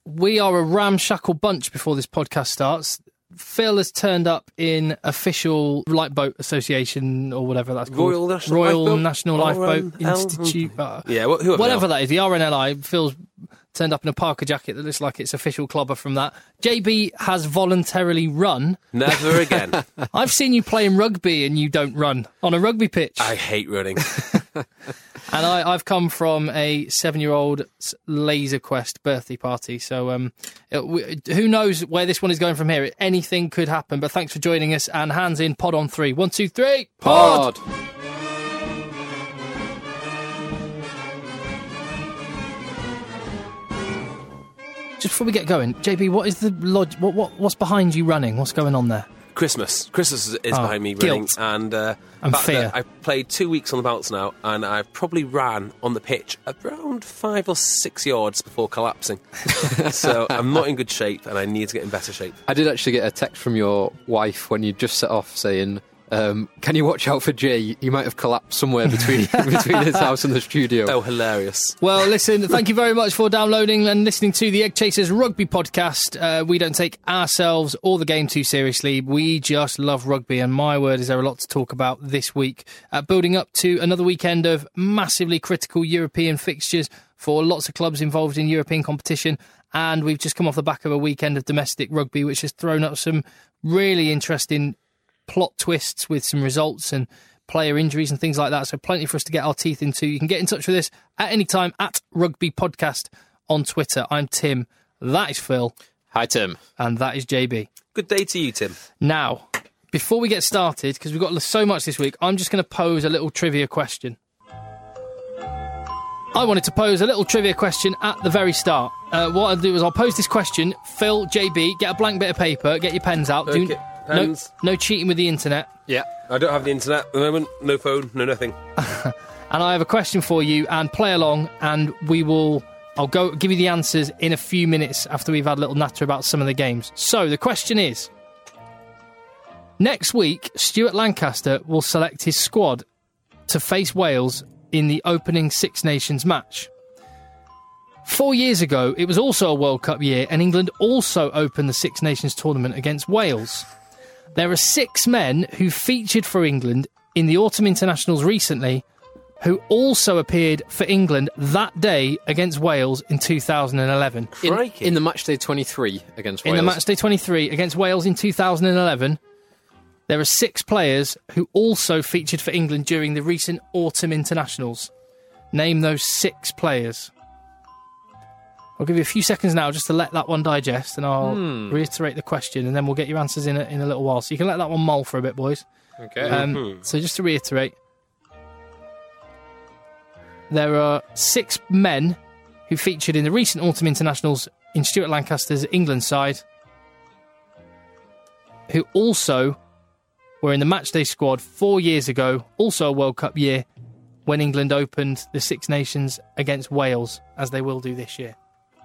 we are a ramshackle bunch before this podcast starts. Phil has turned up in official Lifeboat Association or whatever that's called. Royal National Lifeboat Institute. Whatever that is, the RNLI. Phil's turned up in a Parker jacket that looks like it's official clobber from that. JB has voluntarily run. Never again. I've seen you playing rugby and you don't run on a rugby pitch. I hate running. And I've come from a 7-year-old's Laser Quest birthday party, so who knows where this one is going from here. Anything could happen, but thanks for joining us, and hands in, pod on 3. 1, 2, 3, pod! Just before we get going, JB, what is the what's behind you running? What's going on there? Christmas is behind me running, guilt. and fear. I've played 2 weeks on the bounce now, and I've probably ran on the pitch around 5 or 6 yards before collapsing. So I'm not in good shape, and I need to get in better shape. I did actually get a text from your wife when you just set off saying, can you watch out for Jay? He might have collapsed somewhere between his house and the studio. Oh, hilarious. Well, listen, thank you very much for downloading and listening to the Egg Chasers Rugby Podcast. We don't take ourselves or the game too seriously. We just love rugby, and my word, is there a lot to talk about this week. Building up to another weekend of massively critical European fixtures for lots of clubs involved in European competition, and we've just come off the back of a weekend of domestic rugby, which has thrown up some really interesting plot twists with some results and player injuries and things like that. So plenty for us to get our teeth into. You can get in touch with us at any time at Rugby Podcast on Twitter. I'm Tim. That is Phil. Hi, Tim. And that is JB. Good day to you, Tim. Now, before we get started, because we've got so much this week, I'm just going to pose a little trivia question. I wanted to pose a little trivia question at the very start. What I'll do is I'll pose this question. Phil, JB, get a blank bit of paper, get your pens out. Okay. Pens. No cheating with the internet. Yeah. I don't have the internet at the moment. No phone, no nothing. And I have a question for you, and play along, and I'll go give you the answers in a few minutes after we've had a little natter about some of the games. So the question is, next week, Stuart Lancaster will select his squad to face Wales in the opening Six Nations match. 4 years ago, it was also a World Cup year, and England also opened the Six Nations tournament against Wales. There are 6 men who featured for England in the Autumn Internationals recently who also appeared for England that day against Wales in 2011. In the matchday 23 against Wales. In the matchday 23 against Wales in 2011, there are 6 players who also featured for England during the recent Autumn Internationals. Name those 6 players. I'll give you a few seconds now just to let that one digest, and I'll reiterate the question, and then we'll get your answers in a little while. So you can let that one mull for a bit, boys. Okay. So just to reiterate, there are 6 men who featured in the recent Autumn Internationals in Stuart Lancaster's England side, who also were in the matchday squad 4 years ago, also a World Cup year, when England opened the Six Nations against Wales, as they will do this year.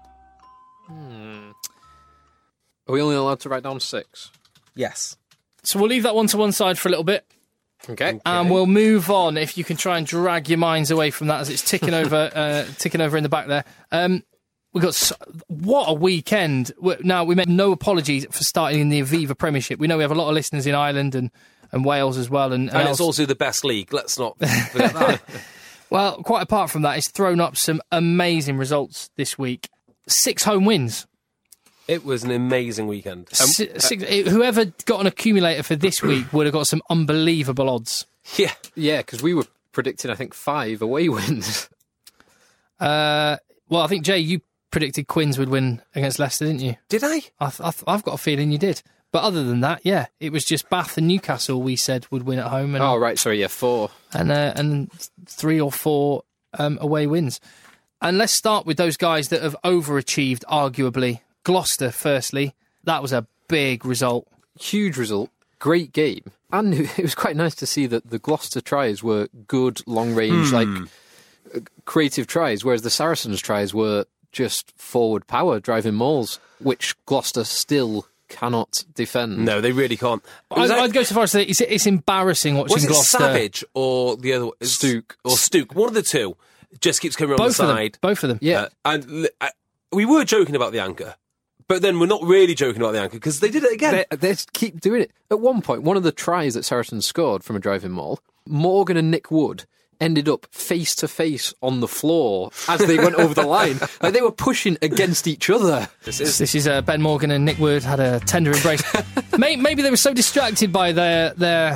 Are we only allowed to write down 6? Yes. So we'll leave that one to one side for a little bit. Okay. And we'll move on, if you can try and drag your minds away from that as it's ticking over in the back there. We've got... What a weekend. Now, we make no apologies for starting in the Aviva Premiership. We know we have a lot of listeners in Ireland and Wales as well. And it's also the best league. Let's not forget that. Well, quite apart from that, it's thrown up some amazing results this week. 6 home wins. It was an amazing weekend. Whoever got an accumulator for this week would have got some unbelievable odds. Yeah, because we were predicting, I think, 5 away wins. Well, I think, Jay, you predicted Quins would win against Leicester, didn't you? Did I? I've got a feeling you did. But other than that, yeah, it was just Bath and Newcastle we said would win at home. And, oh, right, sorry, yeah, 4. And 3 or 4 away wins. And let's start with those guys that have overachieved, arguably. Gloucester, firstly. That was a big result. Huge result. Great game. And it was quite nice to see that the Gloucester tries were good, long-range, creative tries, whereas the Saracens tries were just forward power, driving mauls, which Gloucester still cannot defend. No, they really can't. I'd go so far as to say it's embarrassing watching was it Gloucester. Savage or the other one? Stuke. Or Stuke. One of the two just keeps coming on the side. Both of them. Yeah. And we were joking about the anchor, but then we're not really joking about the anchor because they did it again. They keep doing it. At one point, one of the tries that Saracens scored from a driving maul, Morgan and Nick Wood ended up face to face on the floor as they went over the line. Like, they were pushing against each other. This is Ben Morgan and Nick Wood had a tender embrace. Maybe they were so distracted by their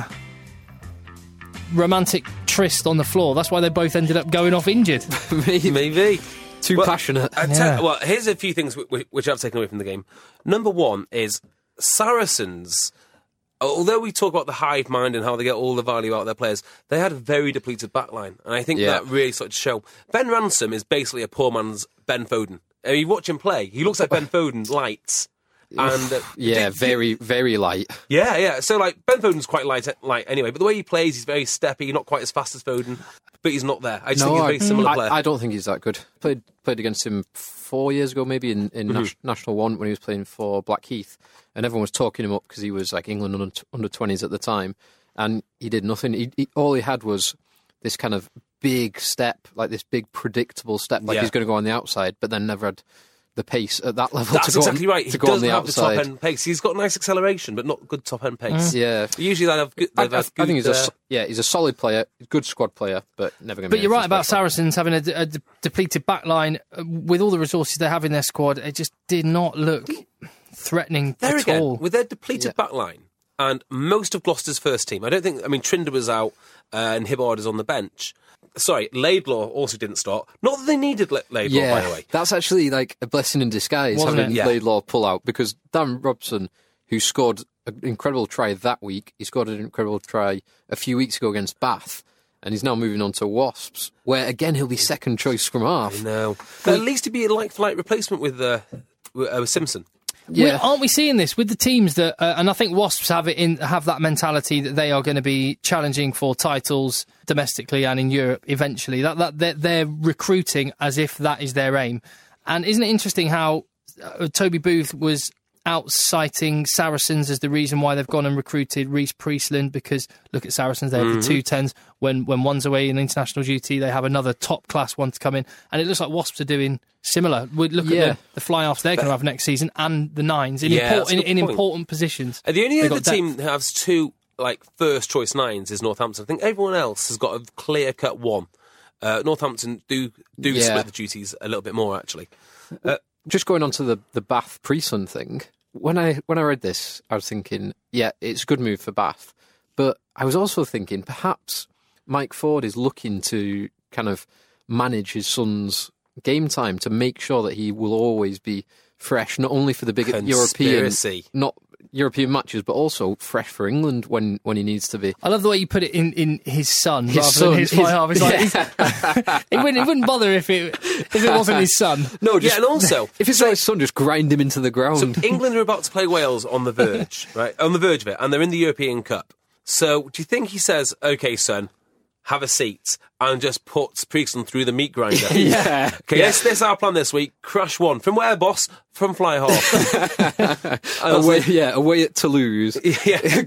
romantic tryst on the floor. That's why they both ended up going off injured. Maybe. Too passionate. Well, here's a few things which I've taken away from the game. Number one is Saracens. Although we talk about the hive mind and how they get all the value out of their players, they had a very depleted backline, and I think that really started to show. Ben Ransom is basically a poor man's Ben Foden. I mean, you watch him play, he looks like Ben Foden light. And very, very light. Yeah. So, like, Ben Foden's quite light anyway, but the way he plays, he's very steppy, not quite as fast as Foden, but he's not there. I just think he's a very similar player. I don't think he's that good. Played against him 4 years ago, maybe, in National 1 when he was playing for Blackheath, and everyone was talking him up because he was like England under 20s at the time, and he did nothing. All he had was this kind of big step, like this big predictable step, like he's going to go on the outside, but then never had the pace at that level. That's exactly right. He doesn't have the top end pace. He's got nice acceleration, but not good top end pace. Yeah, usually they have good. I think he's a solid player, good squad player, but never going to. But you're right about Saracens having a depleted backline with all the resources they have in their squad. It just did not look threatening at all. With their depleted backline and most of Gloucester's first team. I mean, Trinder was out and Hibbard is on the bench. Sorry, Laidlaw also didn't start. Not that they needed Laidlaw, by the way. That's actually like a blessing in disguise, having Laidlaw pull out, because Dan Robson, who scored an incredible try that week, he scored an incredible try a few weeks ago against Bath, and he's now moving on to Wasps, where again he'll be second choice scrum half. I know. But at least he'd be a like-for-like replacement with Simpson. Yeah. Aren't we seeing this with the teams that, and I think Wasps have that mentality that they are going to be challenging for titles domestically and in Europe eventually. That they're recruiting as if that is their aim. And isn't it interesting how Toby Booth was out citing Saracens as the reason why they've gone and recruited Reece Priestland, because look at Saracens, they have the 210s. When one's away in international duty, they have another top-class one to come in. And it looks like Wasps are doing similar. We look at the fly-offs they're going to have next season and the nines in important positions. The only other team that has two first-choice nines is Northampton. I think everyone else has got a clear-cut one. Northampton do split the duties a little bit more, actually. Just going on to the Bath Priestland thing, when I read this, I was thinking, it's a good move for Bath. But I was also thinking, perhaps Mike Ford is looking to kind of manage his son's game time to make sure that he will always be fresh, not only for the big European matches, but also fresh for England when he needs to be. I love the way you put it in his son rather than his fly half. It wouldn't bother if it wasn't his son. No, and also if it's not his son, just grind him into the ground. So England are about to play Wales on the verge, right? On the verge of it, and they're in the European Cup. So do you think he says, "Okay, son, have a seat," and just puts Priestland through the meat grinder? Okay, this is our plan this week. Crush one. From where, boss? From Fly Half. away at Toulouse. Yeah.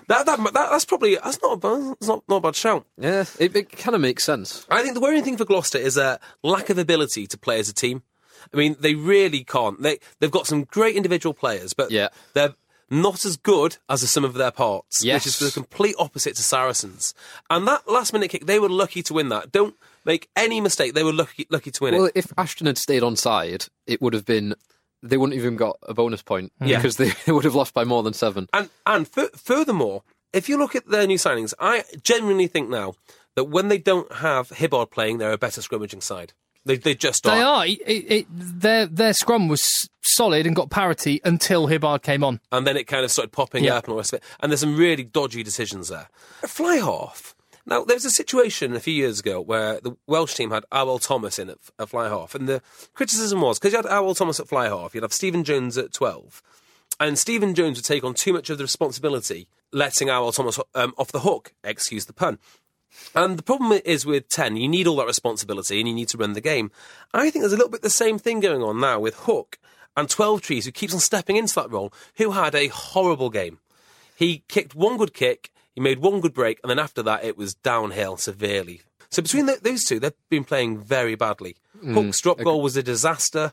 That's not a bad shout. Yeah, it kind of makes sense. I think the worrying thing for Gloucester is a lack of ability to play as a team. I mean, they really can't. They've got some great individual players, but they're not as good as the sum of their parts, which is the complete opposite to Saracens. And that last-minute kick, they were lucky to win that. Don't make any mistake, they were lucky to win it. Well, if Ashton had stayed onside, it would have been... They wouldn't even got a bonus point because they would have lost by more than 7. And furthermore, if you look at their new signings, I genuinely think now that when they don't have Hibbard playing, they're a better scrummaging side. They just are. They are. Their scrum was solid and got parity until Hibbard came on. And then it kind of started popping up and all the rest of it. And there's some really dodgy decisions there. Fly half. Now, there was a situation a few years ago where the Welsh team had Awel Thomas in at fly half. And the criticism was, because you had Awel Thomas at fly half, you'd have Stephen Jones at 12. And Stephen Jones would take on too much of the responsibility, letting Awel Thomas off the hook, excuse the pun. And the problem is with 10, you need all that responsibility and you need to run the game. I think there's a little bit the same thing going on now with Hook and 12 Trees, who keeps on stepping into that role, who had a horrible game. He kicked one good kick, he made one good break, and then after that it was downhill severely. So between those two, they've been playing very badly. Hook's drop goal was a disaster.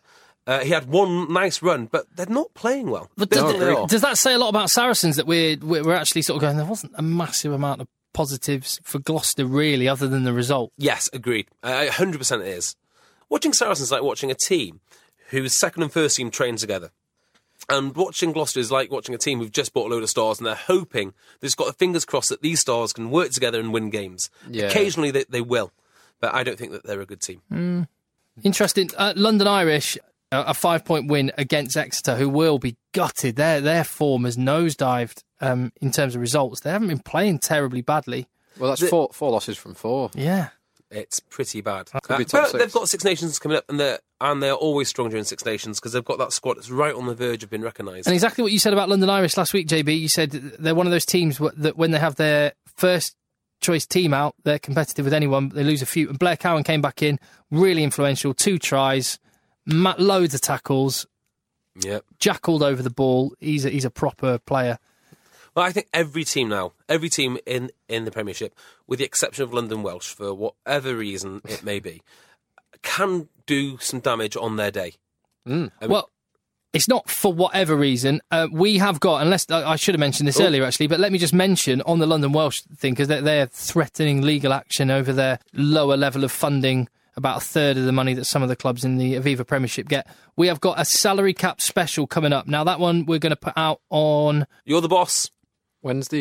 He had one nice run, but they're not playing well. But No, does that say a lot about Saracens, that we're actually sort of going, there wasn't a massive amount of positives for Gloucester, really, other than the result? Yes, agreed. 100% it is. Watching Saracens is like watching a team whose second and first team train together. And watching Gloucester is like watching a team who've just bought a load of stars and they're hoping, they've just got their fingers crossed that these stars can work together and win games. Yeah. Occasionally they will, but I don't think that they're a good team. Interesting. London Irish, a 5-point win against Exeter, who will be gutted. Their form has nosedived in terms of results. They haven't been playing terribly badly. Well, that's four losses from 4. Yeah. It's pretty bad. Could be top But 6. they've got Six Nations coming up, and they're always strong during Six Nations because they've got that squad that's right on the verge of being recognised. And exactly what you said about London Irish last week, JB. You said they're one of those teams that when they have their first choice team out, they're competitive with anyone, but they lose a few. And Blair Cowan came back in, really influential, 2 tries, loads of tackles, jackaled over the ball. He's a proper player. Well, I think every team in the Premiership, with the exception of London Welsh, for whatever reason it may be, can do some damage on their day. Well, it's not for whatever reason. We have got, unless I should have mentioned this earlier, actually, but let me just mention on the London Welsh thing, because they're threatening legal action over their lower level of funding, about a third of the money that some of the clubs in the Aviva Premiership get. We have got a salary cap special coming up. Now, that one we're going to put out on... You're the boss. Wednesday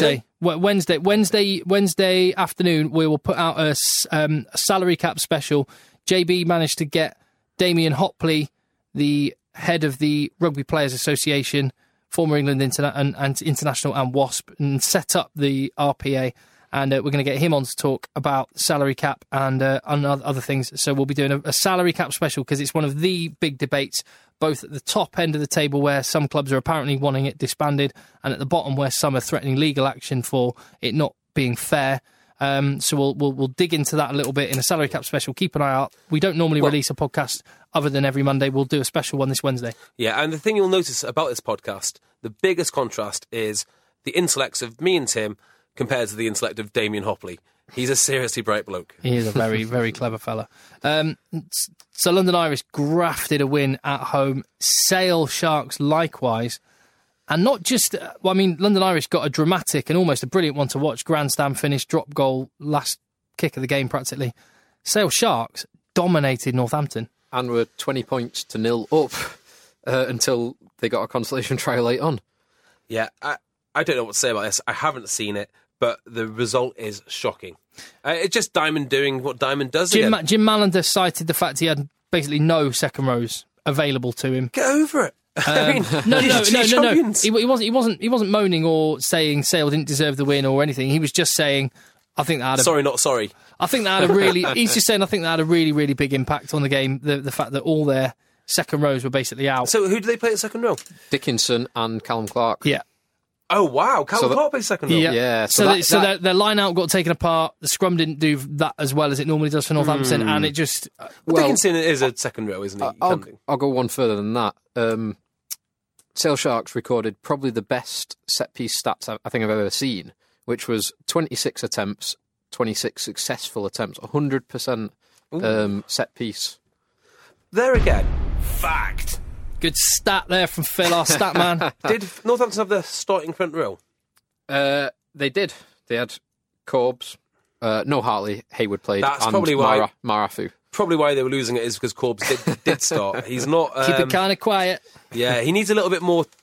afternoon, we will put out a salary cap special. JB managed to get Damien Hopley, the head of the Rugby Players Association, former England International and WASP, and set up the RPA. And we're going to get him on to talk about salary cap and other things. So we'll be doing a salary cap special because it's one of the big debates, both at the top end of the table where some clubs are apparently wanting it disbanded, and at the bottom where some are threatening legal action for it not being fair. So we'll dig into that a little bit in a salary cap special. Keep an eye out. We don't normally release a podcast other than every Monday. We'll do a special one this Wednesday. Yeah, and the thing you'll notice about this podcast, the biggest contrast is the intellects of me and Tim compared to the intellect of Damien Hopley. He's a seriously bright bloke. He is a very, very clever fella. So London Irish grafted a win at home. Sale Sharks likewise. And not just... London Irish got a dramatic and almost a brilliant one to watch. Grandstand finish, drop goal, last kick of the game practically. Sale Sharks dominated Northampton. And were 20 points to 0 up until they got a consolation try late on. Yeah, I don't know what to say about this. I haven't seen it, but the result is shocking. It's just Diamond doing what Diamond does again. Jim Mallender cited the fact he had basically no second rows available to him. Get over it. No. He wasn't moaning or saying Sale didn't deserve the win or anything. He was just saying, I think that had Sorry, not sorry. I think that had a really... He's just saying, I think that had a really, really big impact on the game. The fact that all their second rows were basically out. So who do they play at second row? Dickinson and Callum Clark. Yeah. Oh, wow. Callum Clark plays second row. Yeah. So their line out got taken apart. The scrum didn't do that as well as it normally does for Northampton, and it just... Dickinson is a second row, isn't he? I'll go one further than that. Sale Sharks recorded probably the best set-piece stats I think I've ever seen, which was 26 attempts, 26 successful attempts, 100% set-piece. There again. Fact. Good stat there from Phil, our stat man. Did Northampton have the starting front row? They did. They had Corbs. No Hartley. Hayward played. That's and probably why. Marafu. Probably why they were losing it is because Corbs did start. He's not... Keep it kind of quiet. Yeah, he needs a little bit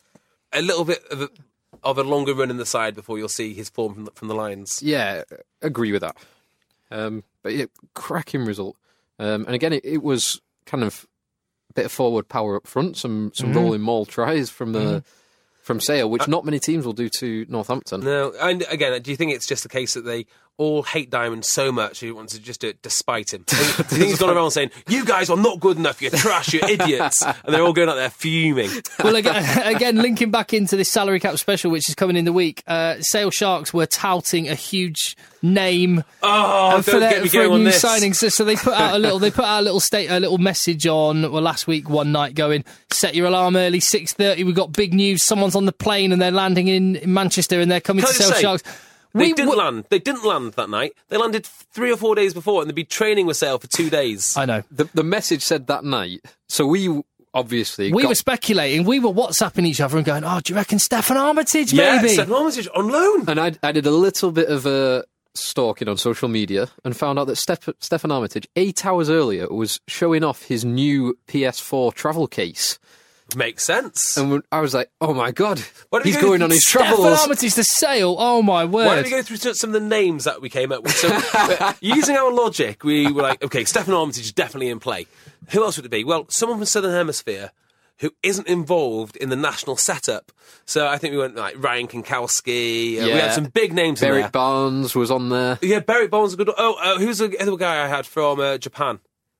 of a longer run in the side before you'll see his form from the lines. Yeah, agree with that. But yeah, cracking result. And again, it was kind of a bit of forward power up front, some rolling maul tries from Sale, which not many teams will do to Northampton. No, and again, do you think it's just the case that they all hate Diamond so much he wants to just do it despite him? Do you think he's gone around saying, you guys are not good enough, you're trash, you're idiots, and they're all going out there fuming? Well, again, linking back into this salary cap special, which is coming in the week, Sale Sharks were touting a huge name for a new signing. So they put out a little message on last week one night going, set your alarm early, 6:30. We've got big news. Someone's on the plane and they're landing in Manchester and they're coming to Sale Sharks. They didn't land that night. They landed 3 or 4 days before and they'd been training with Sale for 2 days. I know. The message said that night. So we obviously... We were speculating, we were WhatsApping each other and going, do you reckon Stefan Armitage, Yeah, maybe? Stefan Armitage on loan. And I did a little bit of stalking on social media and found out that Stefan Armitage, 8 hours earlier, was showing off his new PS4 travel case. Makes sense. And I was like, oh my God, Why don't we he's go going on his Stefan travels. Armitage, the sale, oh my word. Why don't we go through some of the names that we came up with? So, using our logic, we were like, okay, Stefan Armitage is definitely in play. Who else would it be? Well, someone from Southern Hemisphere who isn't involved in the national setup. So I think we went like Ryan Kinkowski. We had some big names in there. Beric Barnes was on there. Yeah, Beric Barnes was a good. Who's the other guy I had from Japan?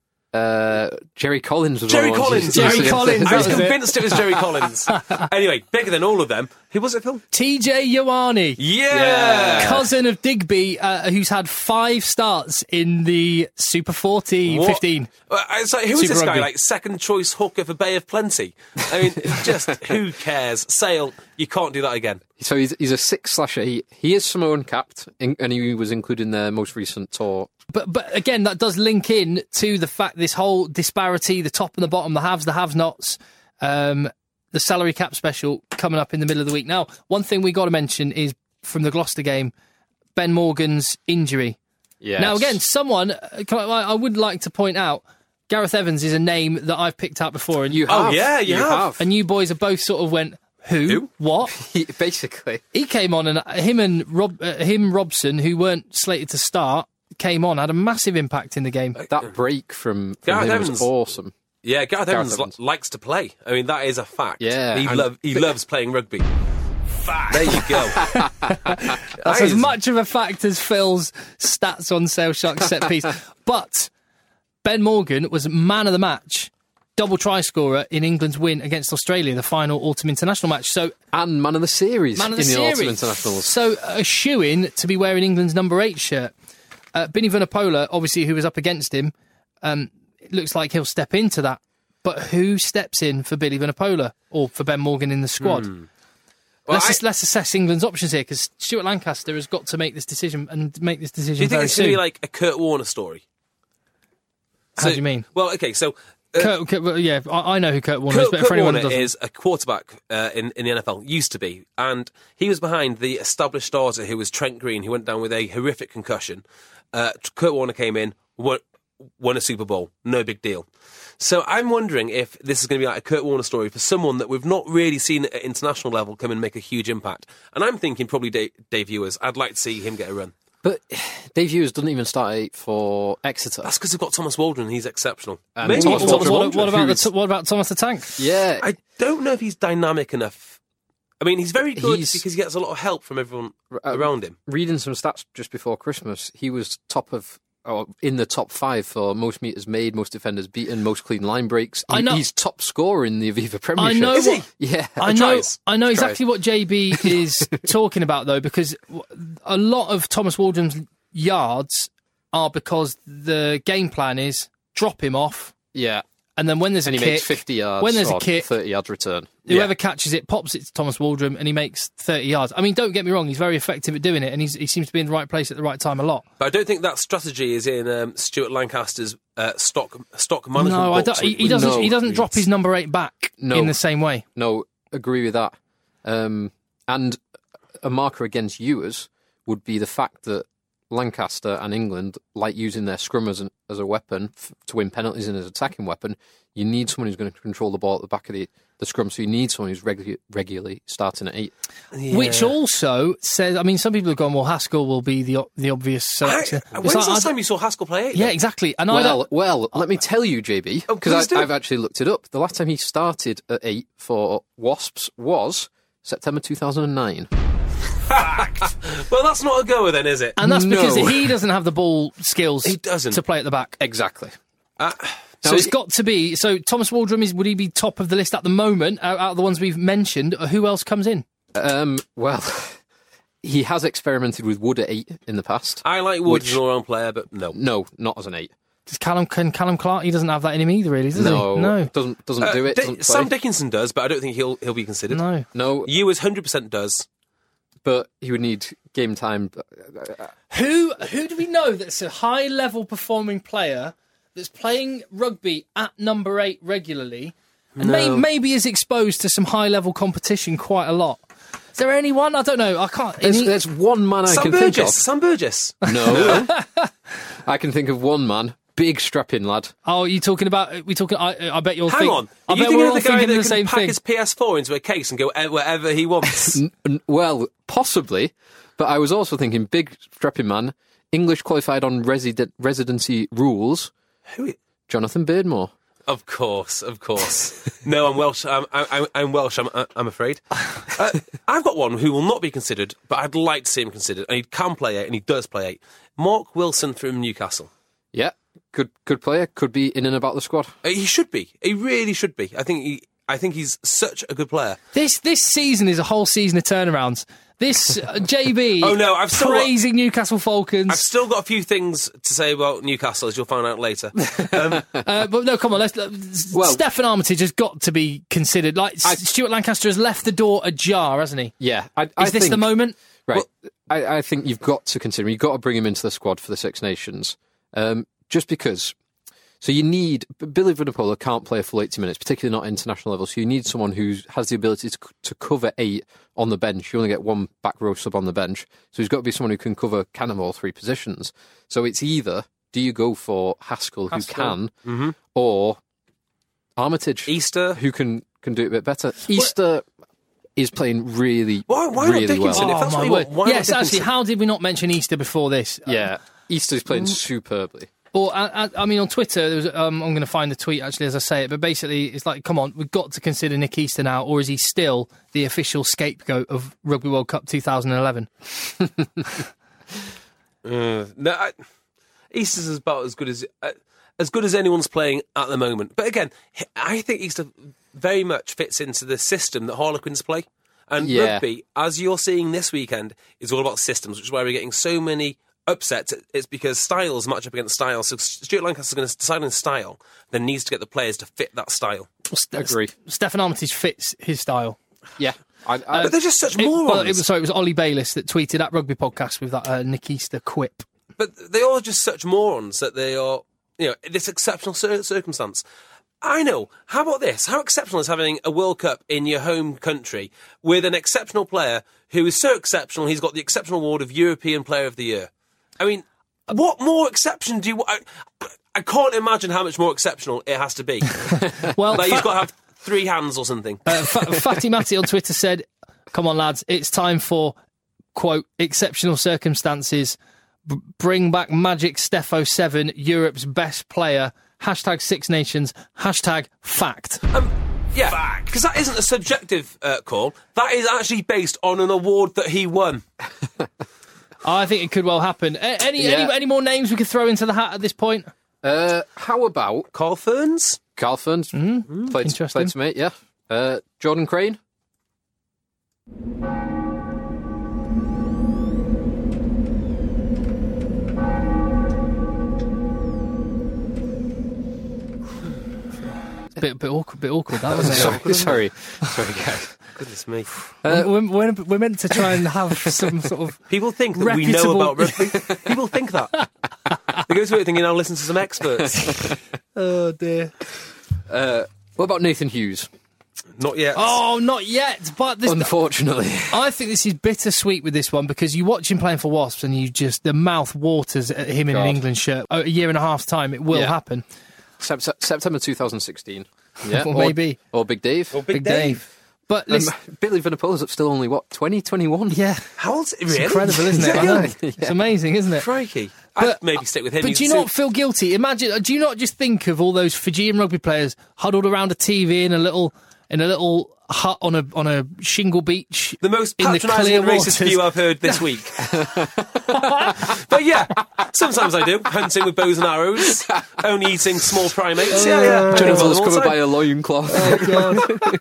Jerry Collins was Jerry on. Collins. Jerry Collins. I was that was it. convinced it was Jerry Collins. Anyway, bigger than all of them. Who was it, Phil? TJ Ioane. Yeah. Cousin of Digby, who's had 5 starts in the Super 40 What? 15. It's like, who is Super this guy? Rugby. Like second choice hooker for Bay of Plenty. I mean, just who cares? Sale, you can't do that again. So he's a 6/8. He is Samoan capped, and he was included in their most recent tour. But again, that does link in to the fact this whole disparity, the top and the bottom, the haves, the have-nots, the salary cap special coming up in the middle of the week. Now, one thing we got to mention is from the Gloucester game, Ben Morgan's injury. Yes. Now, again, I would like to point out, Gareth Evans is a name that I've picked out before. And You have. Oh, yeah, you have. And you boys have both sort of went, Who? What? Basically. He came on, and him Robson, who weren't slated to start, came on, had a massive impact in the game. That break from Gareth him Evans was awesome. Yeah, Gareth Evans Evans. likes to play. I mean, that is a fact. Yeah, he loves playing rugby. Fact. There you go. That's as much of a fact as Phil's stats on Sale Shark set piece. But Ben Morgan was man of the match, double try scorer in England's win against Australia, the final autumn international match. So And man of the series man of the in the series. autumn internationals. So a shoe-in to be wearing England's number 8 shirt. Binny Vunipola, obviously, who was up against him, it looks like he'll step into that. But who steps in for Billy Vunipola or for Ben Morgan in the squad? Well, Let's assess England's options here, because Stuart Lancaster has got to make this decision and make this decision do you think very it's going to soon. be like a Kurt Warner story? How do you mean? Well, okay, so Yeah, I know who Kurt Warner is, but Kurt for anyone Warner who doesn't, is a quarterback in the NFL, used to be, and he was behind the established starter who was Trent Green, who went down with a horrific concussion. Kurt Warner came in, won a Super Bowl, no big deal. So I'm wondering if this is going to be like a Kurt Warner story for someone that we've not really seen at international level come and make a huge impact. And I'm thinking probably Dave Ewers. I'd like to see him get a run. But Dave Hughes doesn't even start for Exeter. That's because they've got Thomas Waldron. He's exceptional. And what Waldron, about Thomas the Tank? Yeah. I don't know if he's dynamic enough. I mean, he's very good He's- because he gets a lot of help from everyone around him. Reading some stats just before Christmas, he was in the top 5 for most meters made, most defenders beaten, most clean line breaks. I know- He's top scorer in the Aviva Premiership. I know. Is he? Yeah. I know tries. exactly what JB is talking about, though, because a lot of Thomas Waldron's yards are because the game plan is drop him off, Yeah. and then when there's And a he kick, makes 50 yards when there's a or kick, 30 yards return. whoever catches it pops it to Thomas Waldron, and he makes 30 yards. I mean, don't get me wrong, he's very effective at doing it, and he seems to be in the right place at the right time a lot. But I don't think that strategy is in Stuart Lancaster's stock management. No, I books. don't, he doesn't. No, he doesn't drop it's- his number 8 back No. in the same way. No, agree with that. And a marker against Ewers would be the fact that Lancaster and England like using their scrum as a weapon to win penalties and as an attacking weapon. You need someone who's going to control the ball at the back of the scrum, so you need someone who's regularly starting at 8. Yeah. Which also says, I mean, some people have gone, well, Haskell will be the obvious selection. When's the last time you saw Haskell play 8? Yeah, exactly. And I don't, Well, let me tell you, JB, Oh, please because do. I've actually looked it up. The last time he started at 8 for Wasps was September 2009. Well, that's not a goer then, is it? and that's because No. he doesn't have the ball skills He doesn't. to play at the back. Exactly. So it's got to be. So Thomas Waldron, would he be top of the list at the moment out of the ones we've mentioned? Who else comes in? Well, he has experimented with Wood at 8 in the past. I like Wood as an all-round player, but no. No, not as an 8. Can Callum Clark? He doesn't have that in him either, really, does he? No. doesn't do it. Doesn't Sam play. Dickinson does, but I don't think he'll be considered. No. No, Ewers 100% does. but he would need game time. Who do we know that's a high level performing player that's playing rugby at number 8 regularly And maybe is exposed to some high-level competition quite a lot. Is there anyone? I don't know. I can't. There's one man I can think of. Sam Burgess. No. I can think of one man. Big strapping lad. Oh, you talking about? We talking? I bet you're. Hang on. I Are you bet thinking we're of all the guy thinking that the can same pack thing. his PS4 into a case and go wherever he wants? Well, possibly. But I was also thinking big strapping man, English qualified on residency rules. Who? Jonathan Beardmore. Of course. No, I'm Welsh. I'm Welsh. I'm afraid. I've got one who will not be considered, but I'd like to see him considered, and he can play 8, and he does play 8. Mark Wilson from Newcastle. Yeah, good player. Could be in and about the squad. He should be. He really should be. I think he's such a good player. This season is a whole season of turnarounds. This JB. Oh no, I've still praising Newcastle Falcons. I've still got a few things to say about Newcastle, as you'll find out later. But no, come on. Stefan Armitage has got to be considered. Stuart Lancaster has left the door ajar, hasn't he? Yeah. Is this the moment? Right. Well, I think you've got to consider. You've got to bring him into the squad for the Six Nations, just because. So you need Billy Vunipola can't play a full 80 minutes, particularly not at international level. So you need someone who has the ability to cover 8 on the bench. You only get one back row sub on the bench, so he's got to be someone who can cover kind of all 3 positions. So it's either do you go for Haskell who can, or Armitage Easter who can do it a bit better. Easter is playing really why really not Dickinson? well. If that's what you want, why yes, not actually, Dickinson? how did we not mention Easter before this? Yeah, Easter's playing superbly. Or, I mean, on Twitter, there was, I'm going to find the tweet, actually, as I say it, but basically, it's like, come on, we've got to consider Nick Easter now, or is he still the official scapegoat of Rugby World Cup 2011? Easter's about as good as anyone's playing at the moment. But again, I think Easter very much fits into the system that Harlequins play. And rugby, as you're seeing this weekend, is all about systems, which is why we're getting so many upsets. It's because styles match up against styles. So Stuart Lancaster's going to decide on style, then needs to get the players to fit that style. Agree. Stefan Armitage fits his style. Yeah. But they're just such morons. It was Ollie Bayliss that tweeted at Rugby Podcast with that Nick Easter quip. But they are just such morons that they are, this exceptional circumstance. I know. How about this? How exceptional is having a World Cup in your home country with an exceptional player who is so exceptional he's got the exceptional award of European Player of the Year? I mean, what more exception do you... I can't imagine how much more exceptional it has to be. Well, he's got to have 3 hands or something. Fatty Matty on Twitter said, come on, lads, it's time for, quote, exceptional circumstances. Bring back Magic Steffo 7, Europe's best player. Hashtag Six Nations. Hashtag fact. Yeah, because that isn't a subjective call. That is actually based on an award that he won. I think it could well happen. Any more names we could throw into the hat at this point? How about Carl Ferns? Carl Ferns played to mate, yeah. Jordan Crane. Bit awkward. That wasn't it? Sorry, guys. Goodness me. We're meant to try and have some sort of people think that we know about rugby. People think that. They go through it thinking, I'll listen to some experts. Oh dear. What about Nathan Hughes? Not yet. Oh, not yet. But unfortunately, I think this is bittersweet with this one because you watch him playing for Wasps and the mouth waters at him in an England shirt. A year and a half's time, it will happen. September 2016. Yeah, or maybe. Or Big Dave. Or Big Dave. But Billy Vunipola's still only, 2021? Yeah. How old is it? Really? It's incredible, isn't it? I know. It's amazing, isn't it? Crikey. I'd maybe stick with him. But do you not feel guilty? Imagine, do you not just think of all those Fijian rugby players huddled around a TV in a little hut on a shingle beach? The most patronising and racist view I've heard this week. But yeah, sometimes I do. Hunting with bows and arrows, only eating small primates. Yeah. Genitals covered by a loincloth. Oh,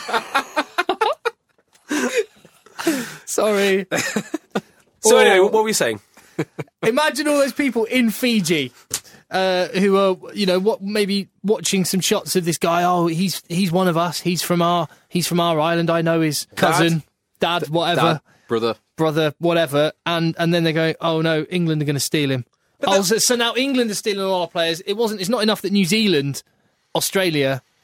God. Sorry. So anyway, what were we saying? Imagine all those people in Fiji who are, maybe watching some shots of this guy. Oh, he's one of us. He's from our island. I know his cousin, dad, whatever, brother, whatever. And then they're going, oh no, England are going to steal him. So now England are stealing all our players. It's not enough that New Zealand, Australia,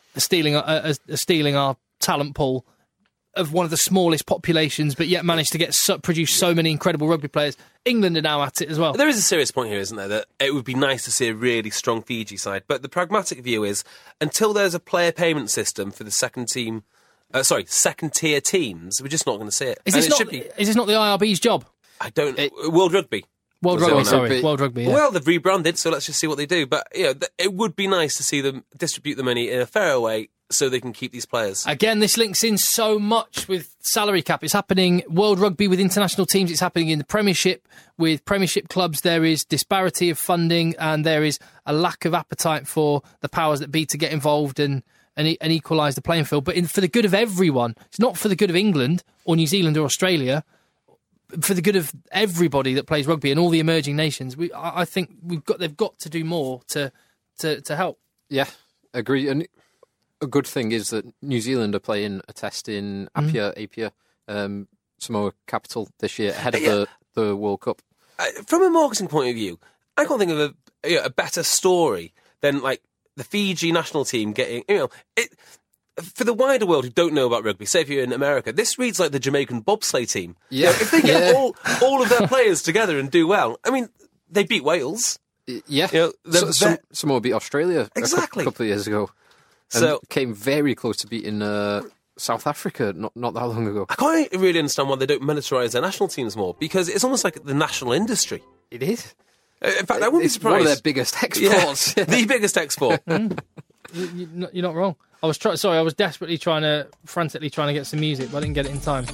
stealing our talent pool of one of the smallest populations, but yet managed to produce so many incredible rugby players. England are now at it as well. There is a serious point here, isn't there, that it would be nice to see a really strong Fiji side, but the pragmatic view is, until there's a player payment system for the second tier teams, we're just not going to see it. Is this not the IRB's job? World Rugby. World Rugby. Yeah. Well, they've rebranded, so let's just see what they do. But it would be nice to see them distribute the money in a fairer way so they can keep these players. Again, this links in so much with salary cap. It's happening World Rugby with international teams. It's happening in the Premiership with Premiership clubs. There is disparity of funding, and there is a lack of appetite for the powers that be to get involved and equalise the playing field. But for the good of everyone, it's not for the good of England or New Zealand or Australia. For the good of everybody that plays rugby and all the emerging nations, I think they've got to do more to help. Yeah, agree. And a good thing is that New Zealand are playing a test in Apia, Samoa capital this year ahead of the World Cup. From a marketing point of view, I can't think of a better story than like the Fiji national team getting it. For the wider world who don't know about rugby, say if you're in America, this reads like the Jamaican bobsleigh team. Yeah. If they get all of their players together and do well, I mean, they beat Wales. Yeah. Samoa beat Australia a couple of years ago. And came very close to beating South Africa not that long ago. I can't really understand why they don't militarise their national teams more, because it's almost like the national industry. It is. In fact, I wouldn't be surprised. One of their biggest exports. Yeah, the biggest export. You're not wrong. I was frantically trying to get some music, but I didn't get it in time.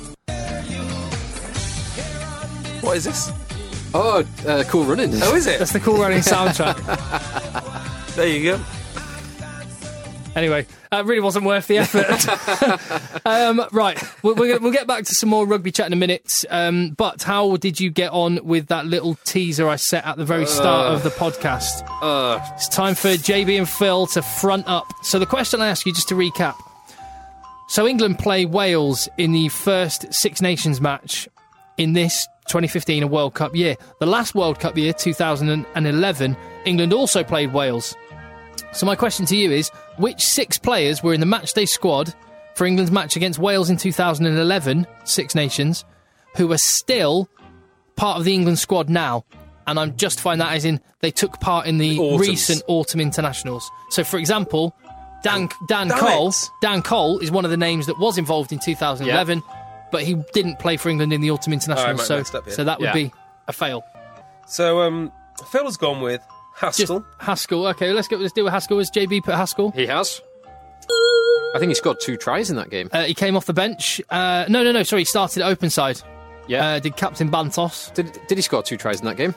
What is this? Oh, Cool Runnings. Oh, is it? That's the Cool Runnings soundtrack. There you go. Anyway, it really wasn't worth the effort. Right, we'll get back to some more rugby chat in a minute. But how did you get on with that little teaser I set at the very start of the podcast? It's time for JB and Phil to front up. So the question I ask you, just to recap. So England play Wales in the first Six Nations match in this 2015 World Cup year. The last World Cup year, 2011, England also played Wales. So my question to you is, which 6 players were in the matchday squad for England's match against Wales in 2011, Six Nations, who are still part of the England squad now? And I'm justifying that as in they took part in the recent autumn internationals. So, for example, Dan Cole is one of the names that was involved in 2011, but he didn't play for England in the autumn internationals. So that would be a fail. So Phil has gone with Haskell. Haskell, okay, let's deal with Haskell. Has JB put Haskell? He has. I think he scored 2 tries in that game. He came off the bench. No, sorry, he started at open side. Yeah. Did Captain Bantos. Did he score 2 tries in that game?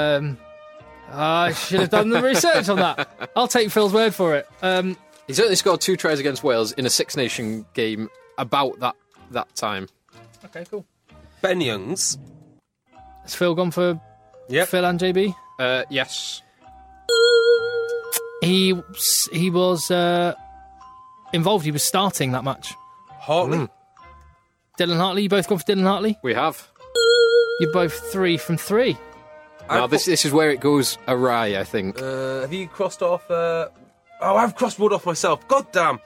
I should have done the research on that. I'll take Phil's word for it. He certainly scored 2 tries against Wales in a Six Nation game about that time. Okay, cool. Ben Youngs. Has Phil gone for Phil and JB? Yes. He was involved. He was starting that match. Hartley. Dylan Hartley. You both gone for Dylan Hartley? We have. You're both 3 from 3. Now this is where it goes awry, I think. Have you crossed off? I've crossed Wood off myself. God damn.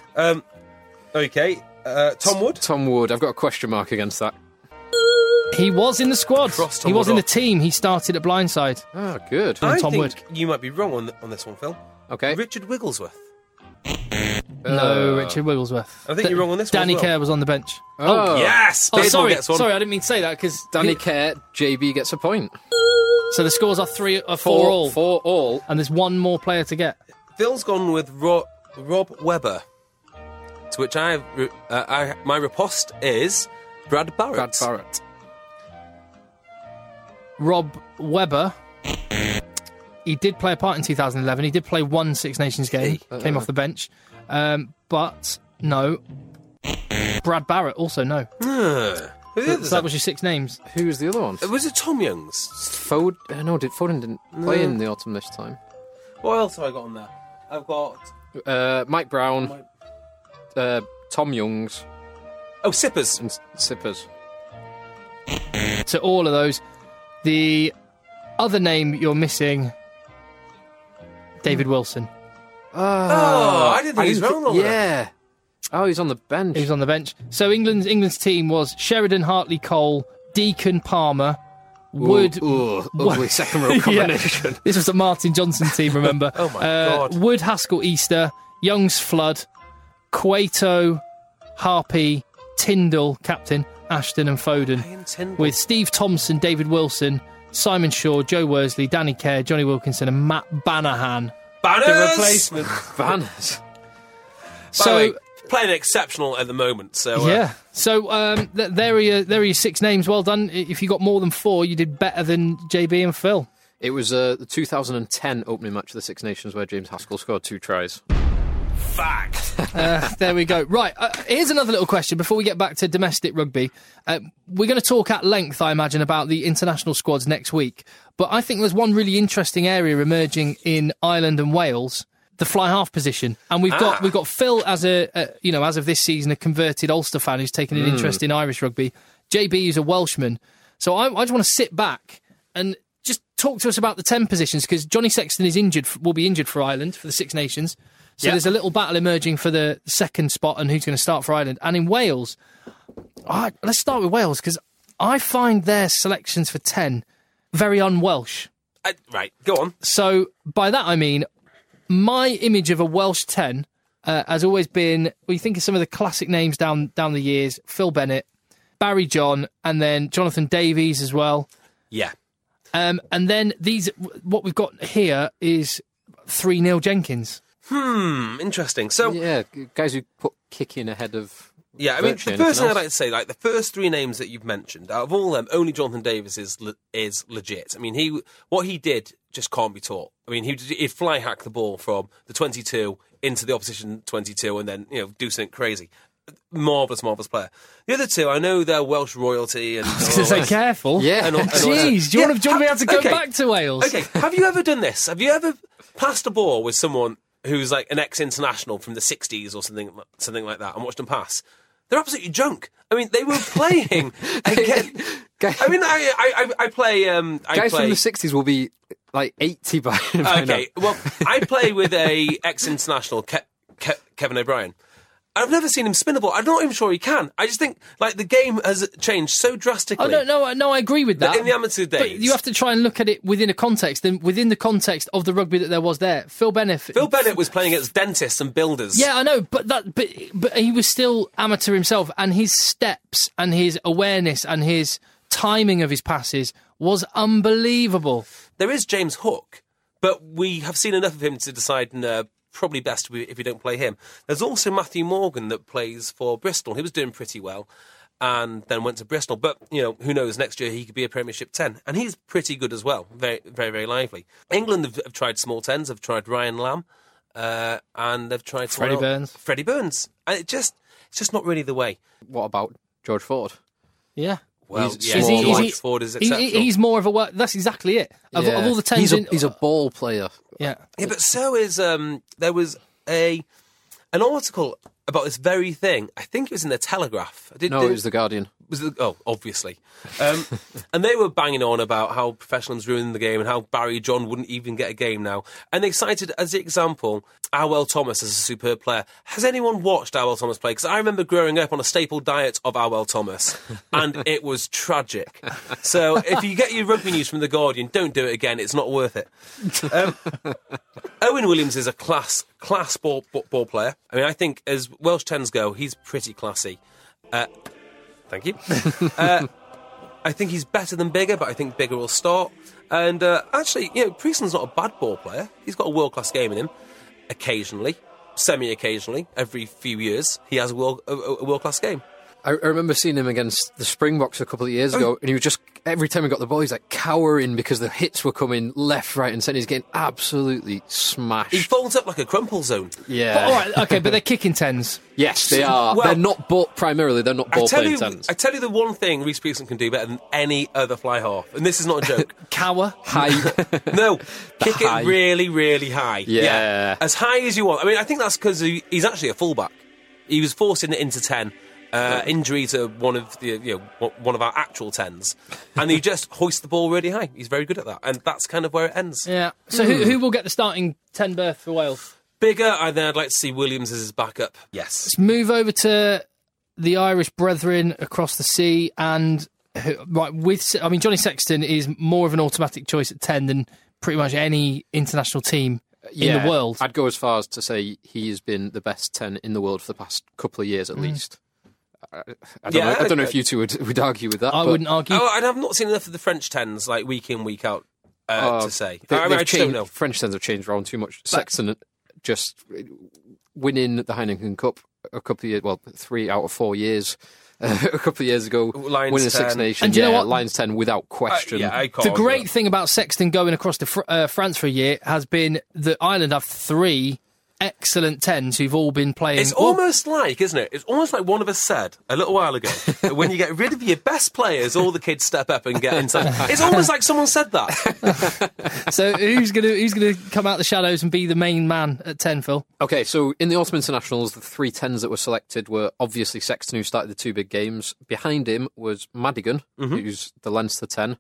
Okay. Tom Wood. Tom Wood. I've got a question mark against that. He was in the squad. He was in the team. He started at blindside. Oh, good. I Tom think Wood. you might be wrong on this one, Phil. Okay. Richard Wigglesworth. No, Richard Wigglesworth. I think you're wrong on this Danny one as well. Kerr was on the bench. Oh, yes! Sorry, gets one. I didn't mean to say that because Danny Kerr, JB gets a point. So the scores are 4 all. 4 all. And there's one more player to get. Phil's gone with Rob Webber, to which my riposte is Brad Barrett. Rob Webber. He did play a part in 2011. He did play 1 Six Nations game. Came off the bench. But no. Brad Barrett also no. So that was your 6 names. Who was the other one? Was it Tom Youngs? Foden didn't play in the autumn this time. What else have I got on there? I've got Mike Brown, Tom Youngs. Oh, Sippers. And Sippers. So all of those. The other name you're missing, David Wilson. I didn't think he was around long enough. Yeah. Oh, he's on the bench. He was on the bench. So England's team was Sheridan, Hartley, Cole, Deacon, Palmer, Wood. Ugly second row combination. Yeah. This was the Martin Johnson team, remember? Oh my God. Wood, Haskell, Easter, Young's Flood, Cueto, Harpy, Tyndall, captain, Ashton and Foden. With Steve Thompson, David Wilson, Simon Shaw, Joe Worsley, Danny Kerr, Johnny Wilkinson and Matt Banahan. Banners! The replacement. Banners. So playing exceptional at the moment. So yeah. So there are your 6 names. Well done. If you got more than 4, you did better than JB and Phil. It was the 2010 opening match of the Six Nations where James Haskell scored 2 tries. fact. There we go. Right, here's another little question before we get back to domestic rugby. We're going to talk at length, I imagine, about the international squads next week. But I think there's one really interesting area emerging in Ireland and Wales, the fly half position. And we've got Phil as as of this season, a converted Ulster fan who's taken an interest in Irish rugby. JB is a Welshman. So I just want to sit back and just talk to us about the 10 positions, because Johnny Sexton is will be injured for Ireland for the Six Nations. So there's a little battle emerging for the second spot and who's going to start for Ireland. And in Wales, let's start with Wales, because I find their selections for 10 very un-Welsh. Right, go on. So by that I mean, my image of a Welsh 10 has always been, well, you think of some of the classic names down the years, Phil Bennett, Barry John, and then Jonathan Davies as well. Yeah. And then what we've got here is 3 Neil Jenkins. Interesting. So yeah, guys who put kicking ahead of. Yeah, I mean, the first thing I'd like to say, like the first 3 names that you've mentioned, out of all them, only Jonathan Davies is legit. I mean, what he did just can't be taught. I mean, he'd fly hack the ball from the 22 into the opposition 22, and then do something crazy. Marvellous player. The other 2, I know they're Welsh royalty, and say careful. Yeah. Jeez, do you want to be able to go back to Wales? Okay, have you ever done this? Have you ever passed a ball with someone who's like an ex-international from the 60s or something like that, and watched them pass? They're absolutely drunk. I mean, they were playing again. I mean, I play. Guys from the 60s will be like 80 by now. Okay, well, I play with a ex-international, Kevin O'Brien. I've never seen him spin a ball. I'm not even sure he can. I just think the game has changed so drastically. Oh, no, I agree with that. In the amateur days, but you have to try and look at it within a context, and within the context of the rugby that there was there. Phil Bennett was playing against dentists and builders. Yeah, I know, but he was still amateur himself, and his steps and his awareness and his timing of his passes was unbelievable. There is James Hook, but we have seen enough of him to decide probably best if you don't play him. There's also Matthew Morgan that plays for Bristol. He was doing pretty well and then went to Bristol. But, who knows, next year he could be a Premiership 10. And he's pretty good as well. Very, very, very lively. England have tried small 10s, have tried Ryan Lamb, and they've tried Freddie Burns. And it's just not really the way. What about George Ford? Yeah. Well, George Ford is exceptional. He's more of a... That's exactly it. Of all the 10s... He's a ball player. Yeah. Yeah, but so is... there was an article about this very thing. I think it was in the Telegraph. It was The Guardian. Obviously. And they were banging on about how professionals ruined the game and how Barry John wouldn't even get a game now. And they cited, as the example, Alwell Thomas as a superb player. Has anyone watched Alwell Thomas play? Because I remember growing up on a staple diet of Alwell Thomas, and it was tragic. So if you get your rugby news from The Guardian, don't do it again. It's not worth it. Owen Williams is a class ball player. I mean, I think as Welsh 10s go, he's pretty classy. Thank you. I think he's better than Biggar, but I think Biggar will start. And actually, Priestland's not a bad ball player. He's got a world-class game in him. Occasionally, semi-occasionally, every few years, he has a world-class game. I remember seeing him against the Springboks a couple of years ago, and he was just, every time he got the ball, he's like cowering because the hits were coming left, right and centre. He's getting absolutely smashed. He folds up like a crumple zone. Yeah. But, all right, okay, but they're kicking 10s. Yes, they are. Well, they're not primarily, they're not ball-playing 10s. I tell you the one thing Rhys Priestland can do better than any other fly half, and this is not a joke. Cower. High. No, kick it really, really high. Yeah. As high as you want. I mean, I think that's because he's actually a fullback. He was forced into 10. Injury to one of our actual 10s, and he just hoists the ball really high. He's very good at that, and that's kind of where it ends. Yeah. So who will get the starting 10 berth for Wales? bigger, I'd like to see Williams as his backup. Yes. Let's move over to the Irish brethren across the sea, and Johnny Sexton is more of an automatic choice at 10 than pretty much any international team in the world. I'd go as far as to say he has been the best 10 in the world for the past couple of years at least. I don't know if you two would argue with that. I wouldn't argue. And I've not seen enough of the French 10s like week in, week out to say. I just don't know. French 10s have changed around too much. Sexton just winning the Heineken Cup a couple of years, 3 out of 4 years. A couple of years ago, Lions winning 10. Six Nations, and do you know what? Lions 10 without question. The great thing about Sexton going across to France for a year has been that Ireland have 3 excellent 10s who've all been playing. It's almost like, isn't it? It's almost like one of us said a little while ago that when you get rid of your best players, all the kids step up and get inside. It's almost like someone said that. So who's gonna come out the shadows and be the main man at 10, Phil? Okay, so in the Autumn Internationals, the 3 10s that were selected were obviously Sexton, who started the 2 big games. Behind him was Madigan, who's the Leinster 10,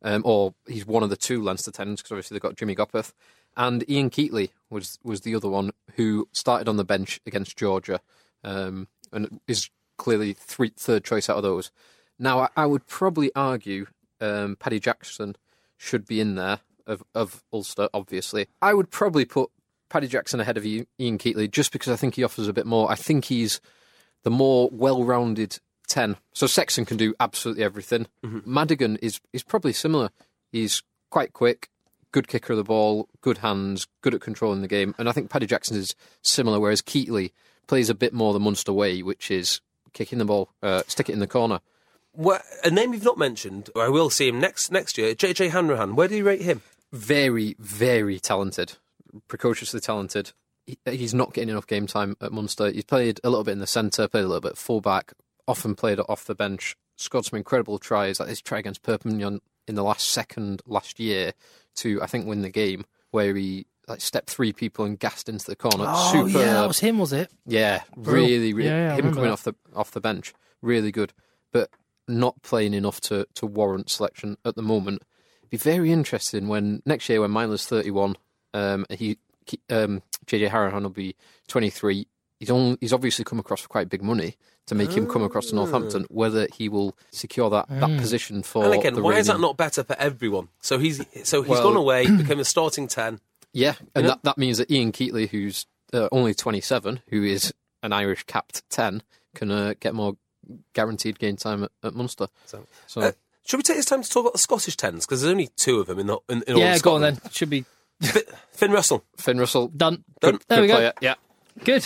or he's one of the 2 Leinster 10s, because obviously they've got Jimmy Gopperth. And Ian Keatley was the other one who started on the bench against Georgia, and is clearly third choice out of those. Now, I would probably argue Paddy Jackson should be in there, of Ulster, obviously. I would probably put Paddy Jackson ahead of Ian Keatley just because I think he offers a bit more. I think he's the more well-rounded 10. So Sexton can do absolutely everything. Madigan is probably similar. He's quite quick. Good kicker of the ball, good hands, good at controlling the game. And I think Paddy Jackson is similar, whereas Keatley plays a bit more the Munster way, which is kicking the ball, stick it in the corner. Well, a name you've not mentioned, I will see him next year, JJ Hanrahan. Where do you rate him? Very, very talented. Precociously talented. He's not getting enough game time at Munster. He's played a little bit in the centre, played a little bit at full-back, often played off the bench, scored some incredible tries, like his try against Perpignan in the last second last year, to, I think, win the game, where he stepped 3 people and gassed into the corner. Oh, yeah, that was him, was it? Yeah, really. Him coming that. off the bench, really good. But not playing enough to warrant selection at the moment. It'd be very interesting when next year, when Milo's 31, JJ Hanrahan will be 23. He's obviously come across for quite big money to make him come across to Northampton, whether he will secure that position for. And again, why is that not better for everyone? So he's gone away, became a starting 10. Yeah, and that means that Ian Keatley, who's only 27, who is an Irish capped 10, can get more guaranteed game time at Munster. So should we take this time to talk about the Scottish 10s? Because there's only 2 of them in all of Scotland. Go on then. Should be Finn Russell. Done. Good There we go. player. Yeah. Good.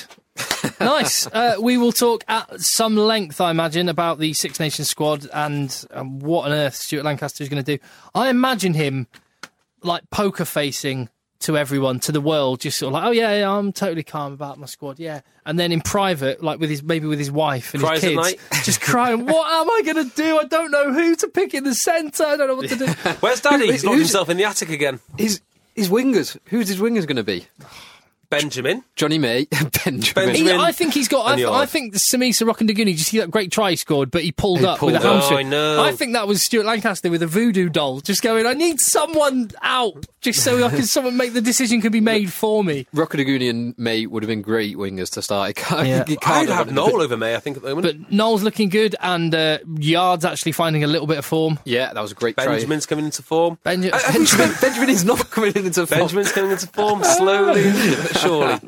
Nice. We will talk at some length, I imagine, about the Six Nations squad and what on earth Stuart Lancaster is going to do. I imagine him like poker facing to everyone, to the world, just sort of like, oh yeah, I'm totally calm about my squad, yeah. And then in private, like with his wife and Cries his at kids, night. just crying, what am I going to do? I don't know who to pick in the centre. I don't know what to do. Where's Daddy? He's locked himself in the attic again. His wingers. Who's his wingers going to be? Benjamin. Johnny May. Benjamin. I think he's got. I think Samisa Rockandaguni. Did you see that great try he scored? But he pulled up with a hamstring. I know. I think that was Stuart Lancaster with a voodoo doll, just going, I need someone out, just so someone make the decision can be made for me. Rockandaguni and May would have been great wingers to start. I'd have Noel over May, I think, at the moment. But Noel's looking good, and Yard's actually finding a little bit of form. Yeah, that was a great Benjamin's coming into form. Benjamin is not coming into form. Benjamin's coming into form slowly, surely.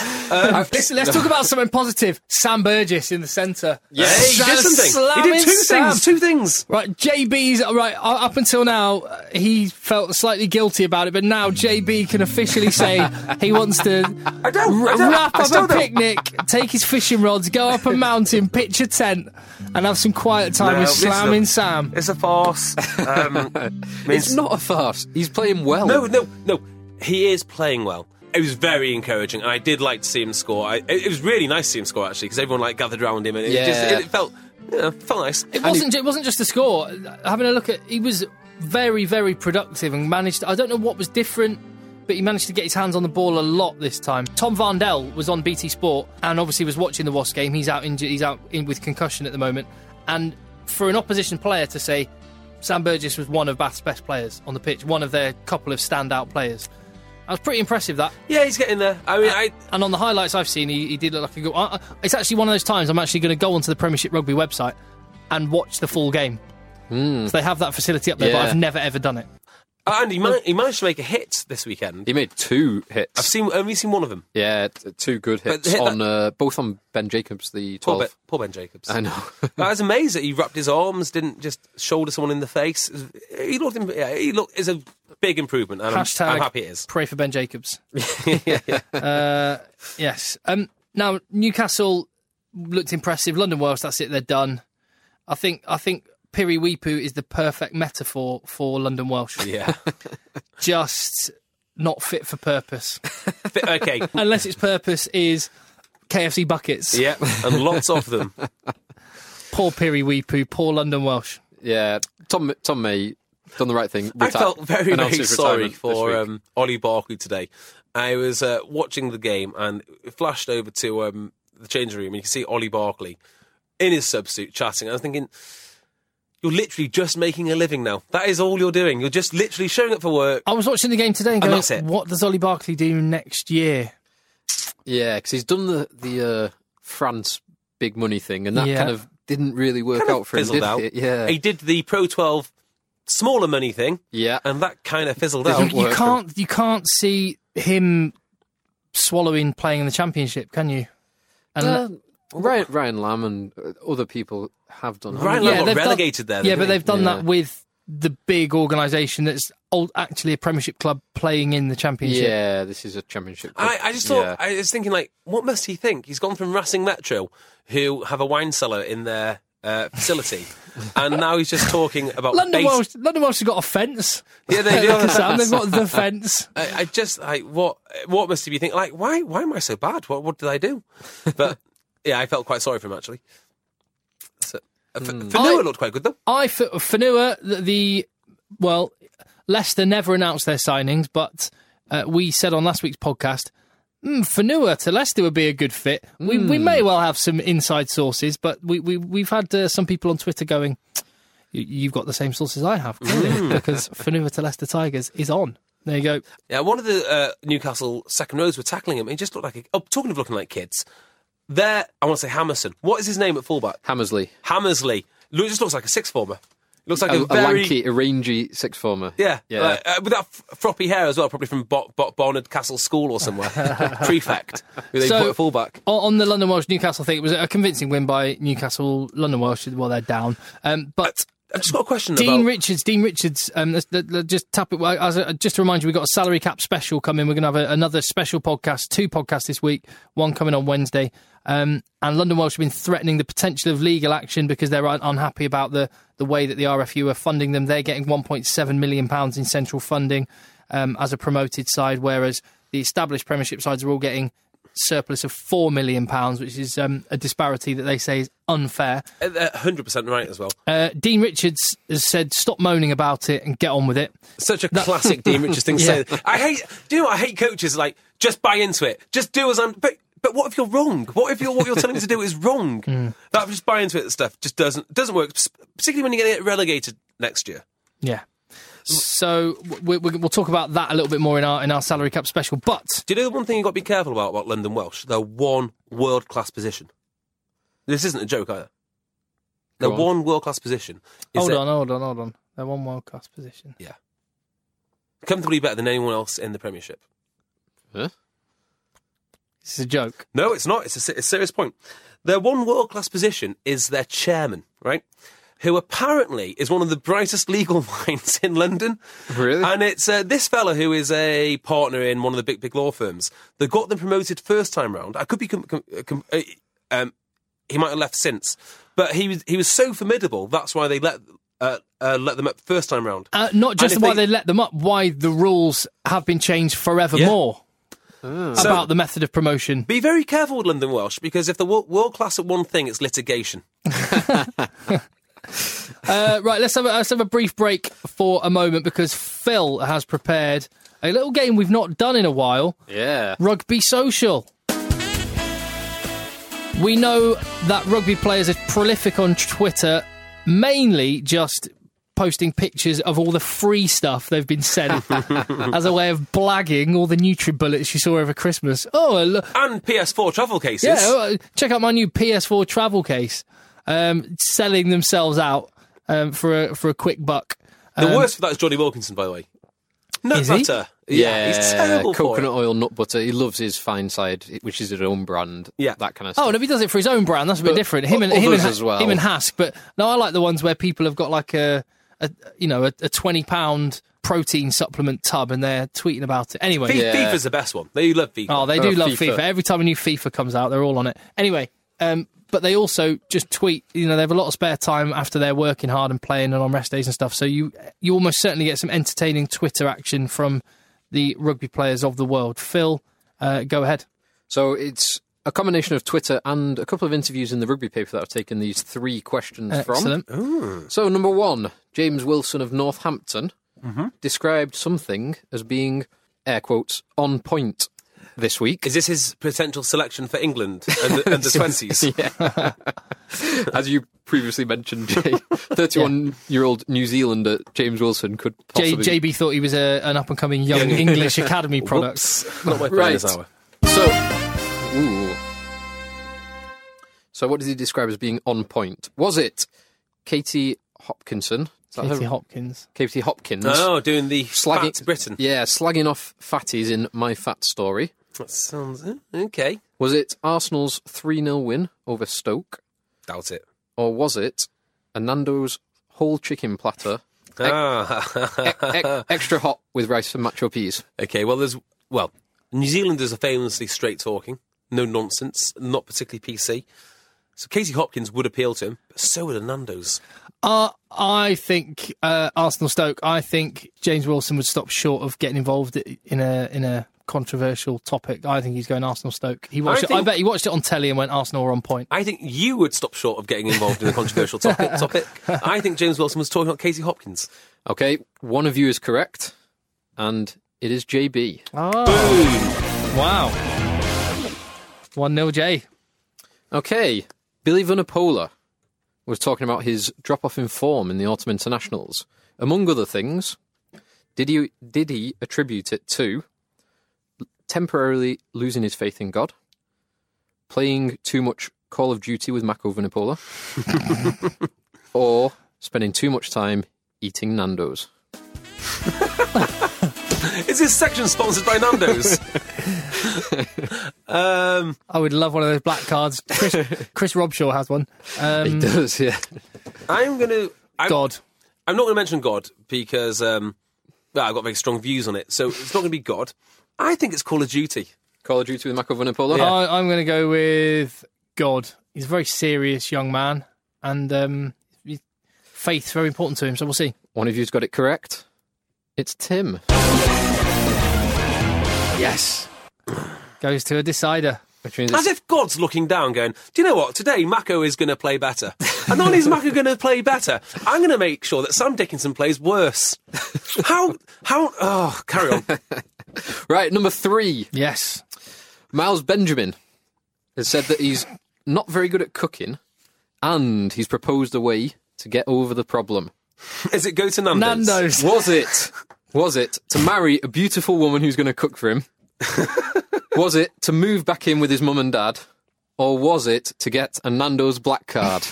Listen, let's talk about something positive. Sam Burgess in the centre. Yeah, he did something. He did two things. Right, JB's right up until now. He felt slightly guilty about it, but now JB can officially say he wants to wrap up a picnic, take his fishing rods, go up a mountain, pitch a tent, and have some quiet time with Slamming Sam. It's a farce. It's not a farce. He's playing well. No. He is playing well. It was very encouraging, and I did like to see him score. It was really nice to see him score, actually, because everyone gathered around him, and it felt nice. It wasn't just the score. Having a look at, he was very, very productive and managed. I don't know what was different, but he managed to get his hands on the ball a lot this time. Tom Varndell was on BT Sport and obviously was watching the Wasps game. He's out injured. He's out with concussion at the moment, and for an opposition player to say Sam Burgess was one of Bath's best players on the pitch, one of their couple of standout players. That was pretty impressive, that. Yeah, he's getting there. I mean, And on the highlights I've seen, he did look like a good... It's actually one of those times I'm actually going to go onto the Premiership Rugby website and watch the full game. So they have that facility up there, but I've never, ever done it. And he managed to make a hit this weekend. He made 2 hits. I've only seen one of them. Yeah, 2 good hits both on Ben Jacobs, the 12. Poor Ben Jacobs. I know. I was amazed that he wrapped his arms, didn't just shoulder someone in the face. He looked it's a big improvement, and I'm happy it is. Pray for Ben Jacobs. Yes. Now Newcastle looked impressive. London Welsh, that's it. They're done. I think Piri Weepu is the perfect metaphor for London Welsh. Yeah. Just not fit for purpose. Okay. Unless its purpose is KFC buckets. Yeah, and lots of them. Poor Piri Weepu, poor London Welsh. Yeah, Tom May done the right thing. I felt very, very sorry for for Ollie Barkley today. I was watching the game and it flashed over to the changing room and you can see Ollie Barkley in his substitute chatting. I was thinking... You're literally just making a living now. That is all you're doing. You're just literally showing up for work. I was watching the game today and going, that's it. What does Ollie Barkley do next year? Yeah, because he's done the France big money thing, and that kind of didn't really work out for him, did it? Yeah. He did the Pro 12 smaller money thing, and that kind of fizzled out. You can't see him swallowing playing in the Championship, can you? Ryan Lamb and other people have done. Ryan Lamb got relegated there. Yeah, but they've done that with the big organisation that's actually a Premiership club playing in the Championship. Yeah, this is a Championship club. I just thought, I was thinking, like, what must he think? He's gone from Racing Metro, who have a wine cellar in their facility, and now he's just talking about London Welsh has got a fence. Yeah, they do. Sam, they've got the fence. What must he be thinking? Like, why am I so bad? What did I do? But yeah, I felt quite sorry for him actually. So, Fanua looked quite good though. Fanua, Leicester never announced their signings, but we said on last week's podcast, Fanua to Leicester would be a good fit. We may well have some inside sources, but we've had some people on Twitter going, you've got the same sources I have, clearly, because Fanua to Leicester Tigers is on. There you go. Yeah, one of the Newcastle second rows were tackling him. He just looked like talking of looking like kids. There, I want to say Hammerson. What is his name at fullback? Hammersley. Just looks like a sixth former. Looks like a lanky, a rangy sixth former. Yeah. With that froppy hair as well, probably from Barnard Castle School or somewhere. Prefect, who they put at fullback. On the London Welsh Newcastle thing, it was a convincing win by Newcastle. London Welsh, well, they're down. But I've just got a question Dean Richards, just tap it. Just to remind you, we've got a salary cap special coming. We're going to have another special podcast, 2 podcasts this week, one coming on Wednesday. And London Welsh have been threatening the potential of legal action because they're unhappy about the way that the RFU are funding them. They're getting £1.7 million in central funding as a promoted side, whereas the established Premiership sides are all getting surplus of £4 million, which is a disparity that they say is unfair. 100% right as well. Dean Richards has said, stop moaning about it and get on with it. Such a classic Dean Richards thing to say. I hate coaches like, just buy into it. Just do as I'm... But what if you're wrong? What if what you're telling me to do is wrong? That just buy into it stuff just doesn't work, particularly when you're going to get relegated next year. Yeah. So we'll talk about that a little bit more in our salary cap special. But do you know the one thing you've got to be careful about London Welsh? They're one world-class position. This isn't a joke either. They're one world-class position. Hold on. They're one world-class position. Yeah. Comfortably better than anyone else in the Premiership. Huh? This is a joke. No, it's not. It's a serious point. Their one world-class position is their chairman, right? Who apparently is one of the brightest legal minds in London. Really? And it's this fella who is a partner in one of the big law firms. They got them promoted first time round. I could be... he might have left since. But he was so formidable, that's why they let them up first time round. Not just why they let them up, why the rules have been changed forevermore. Yeah. About the method of promotion. Be very careful with London Welsh, because if they're world class at one thing, it's litigation. Right, let's have a brief break for a moment, because Phil has prepared a little game we've not done in a while. Yeah. Rugby Social. We know that rugby players are prolific on Twitter, mainly just posting pictures of all the free stuff they've been sent as a way of blagging all the NutriBullets she saw over Christmas. Oh, look. And PS4 travel cases. Yeah, check out my new PS4 travel case. Selling themselves out for a quick buck. The worst for that is Johnny Wilkinson, by the way. Nut butter. Yeah, he's terrible for coconut oil, nut butter. He loves his Fine Side, which is his own brand. Yeah, that kind of stuff. Oh, no, if he does it for his own brand, that's a bit different. Him and Hask. But no, I like the ones where people have got like a £20 protein supplement tub and they're tweeting about it. Anyway, FIFA's the best one. They love FIFA. Oh, they do love FIFA. Every time a new FIFA comes out, they're all on it. Anyway, but they also just tweet. They have a lot of spare time after they're working hard and playing and on rest days and stuff. So you almost certainly get some entertaining Twitter action from the rugby players of the world. Phil, go ahead. So it's a combination of Twitter and a couple of interviews in the rugby paper that I've taken these 3 questions Excellent. from. Ooh. So number 1, James Wilson of Northampton described something as being, air quotes, on point this week. Is this his potential selection for England and the 20s? Yeah. As you previously mentioned, Jay, 31-year-old New Zealander James Wilson could possibly... JB thought he was an up-and-coming young English academy product. Not my finest hour. So what did he describe as being on point? Was it Katie Hopkinson? Katie Hopkins. Oh, doing the Fat Britain. Yeah, slagging off fatties in My Fat Story. That sounds... okay. Was it Arsenal's 3-0 win over Stoke? Doubt it. Or was it a Nando's whole chicken platter, extra hot with rice and macho peas? Okay, New Zealanders are famously straight-talking, no nonsense, not particularly PC. So Katie Hopkins would appeal to him, but so would a Nando's. I think Arsenal Stoke. I think James Wilson would stop short of getting involved in a controversial topic. I think he's going Arsenal Stoke. I bet he watched it on telly and went Arsenal were on point. I think you would stop short of getting involved in a controversial topic. I think James Wilson was talking about Katie Hopkins. Okay, one of you is correct, and it is JB. Oh. Boom! Wow. 1-0 Jay. Okay, Billy Vunipola was talking about his drop-off in form in the Autumn Internationals. Among other things, did he attribute it to temporarily losing his faith in God, playing too much Call of Duty with Mako Vunipola, or spending too much time eating Nando's? Is this section sponsored by Nando's? I would love one of those black cards. Chris Robshaw has one. He does, yeah. I'm God. I'm not going to mention God because I've got very strong views on it. So it's not going to be God. I think it's Call of Duty. Call of Duty with Mako Vunipola? Yeah. I'm going to go with God. He's a very serious young man, and faith's very important to him, so we'll see. One of you's got it correct. It's Tim. Yes. Goes to a decider. Which means as if God's looking down going, do you know what? Today, Mako is going to play better. And not only is Mako going to play better, I'm going to make sure that Sam Dickinson plays worse. Carry on. Right, number 3. Yes. Miles Benjamin has said that he's not very good at cooking, and he's proposed a way to get over the problem. Is it go to Nando's? Was it to marry a beautiful woman who's going to cook for him? Was it to move back in with his mum and dad? Or was it to get a Nando's black card?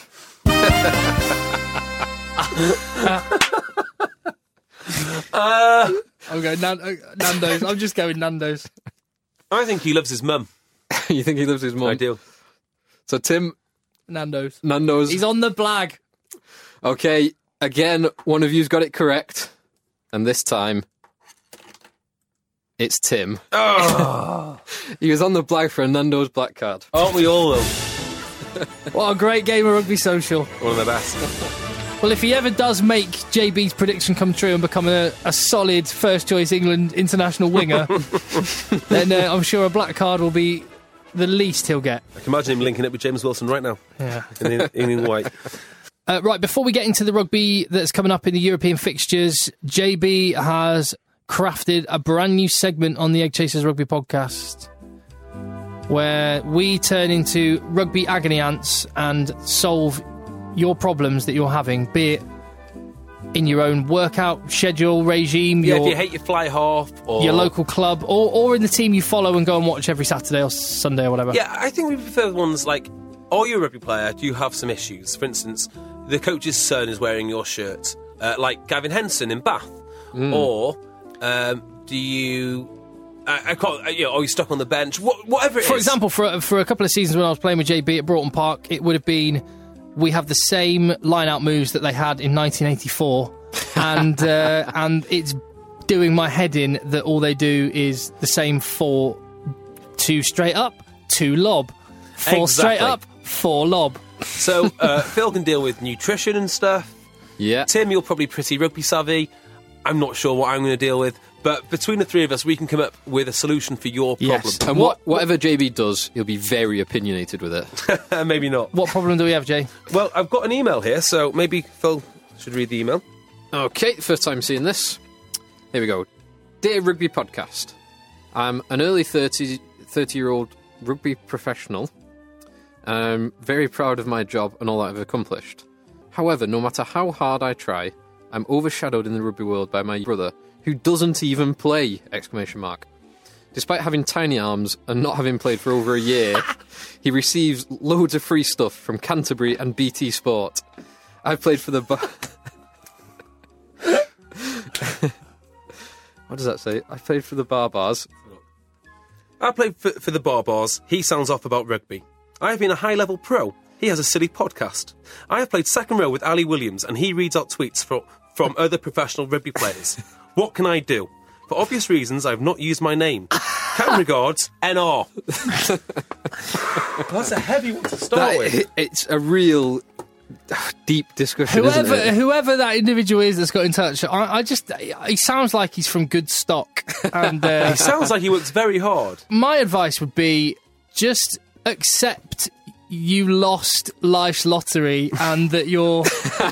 I'm going Nando's. I'm just going Nando's. I think he loves his mum. You think he loves his mum? Ideal. So Tim? Nando's. He's on the blag. Okay, again, one of you's got it correct. And this time, it's Tim. Oh. He was on the blag for a Nando's black card. Aren't we all, Will? What a great game of Rugby Social. One of the best. Well, if he ever does make JB's prediction come true and become a solid first-choice England international winger, then I'm sure a black card will be the least he'll get. I can imagine him linking it with James Wilson right now. Yeah. In white. Right, before we get into the rugby that's coming up in the European fixtures, JB has crafted a brand new segment on the Egg Chasers Rugby podcast where we turn into rugby agony ants and solve your problems that you're having, be it in your own workout schedule regime. Yeah, if you hate your fly half or your local club, or in the team you follow and go and watch every Saturday or Sunday or whatever. Yeah, I think we prefer ones like, are you a rugby player? Do you have some issues? For instance, the coach's son is wearing your shirt, like Gavin Henson in Bath. Or do you... I can't, are you stuck on the bench? Whatever it is. For example, for a couple of seasons when I was playing with JB at Broughton Park, it would have been, we have the same line-out moves that they had in 1984, and it's doing my head in that all they do is the same 4, 2 straight up, 2 lob, 4 straight up, 4 lob. So Phil can deal with nutrition and stuff. Yeah. Tim, you're probably pretty rugby savvy. I'm not sure what I'm going to deal with. But between the three of us, we can come up with a solution for your problem. Yes. And whatever JB does, he'll be very opinionated with it. Maybe not. What problem do we have, Jay? Well, I've got an email here, so maybe Phil should read the email. Okay, first time seeing this. Here we go. Dear Rugby Podcast, I'm an early 30-year-old rugby professional. I'm very proud of my job and all that I've accomplished. However, no matter how hard I try, I'm overshadowed in the rugby world by my brother, who doesn't even play! Despite having tiny arms and not having played for over a year, he receives loads of free stuff from Canterbury and BT Sport. I've played for the... What does that say? I played for the Barbars. I played for the Barbars. He sounds off about rugby. I have been a high-level pro. He has a silly podcast. I have played second row with Ali Williams, and he reads out tweets from other professional rugby players. What can I do? For obvious reasons, I have not used my name. Kind regards, NR. That's a heavy one to start with. It's a real deep discussion, isn't it? Whoever that individual is that's got in touch, he sounds like he's from good stock. And He sounds like he works very hard. My advice would be just accept you lost life's lottery and that your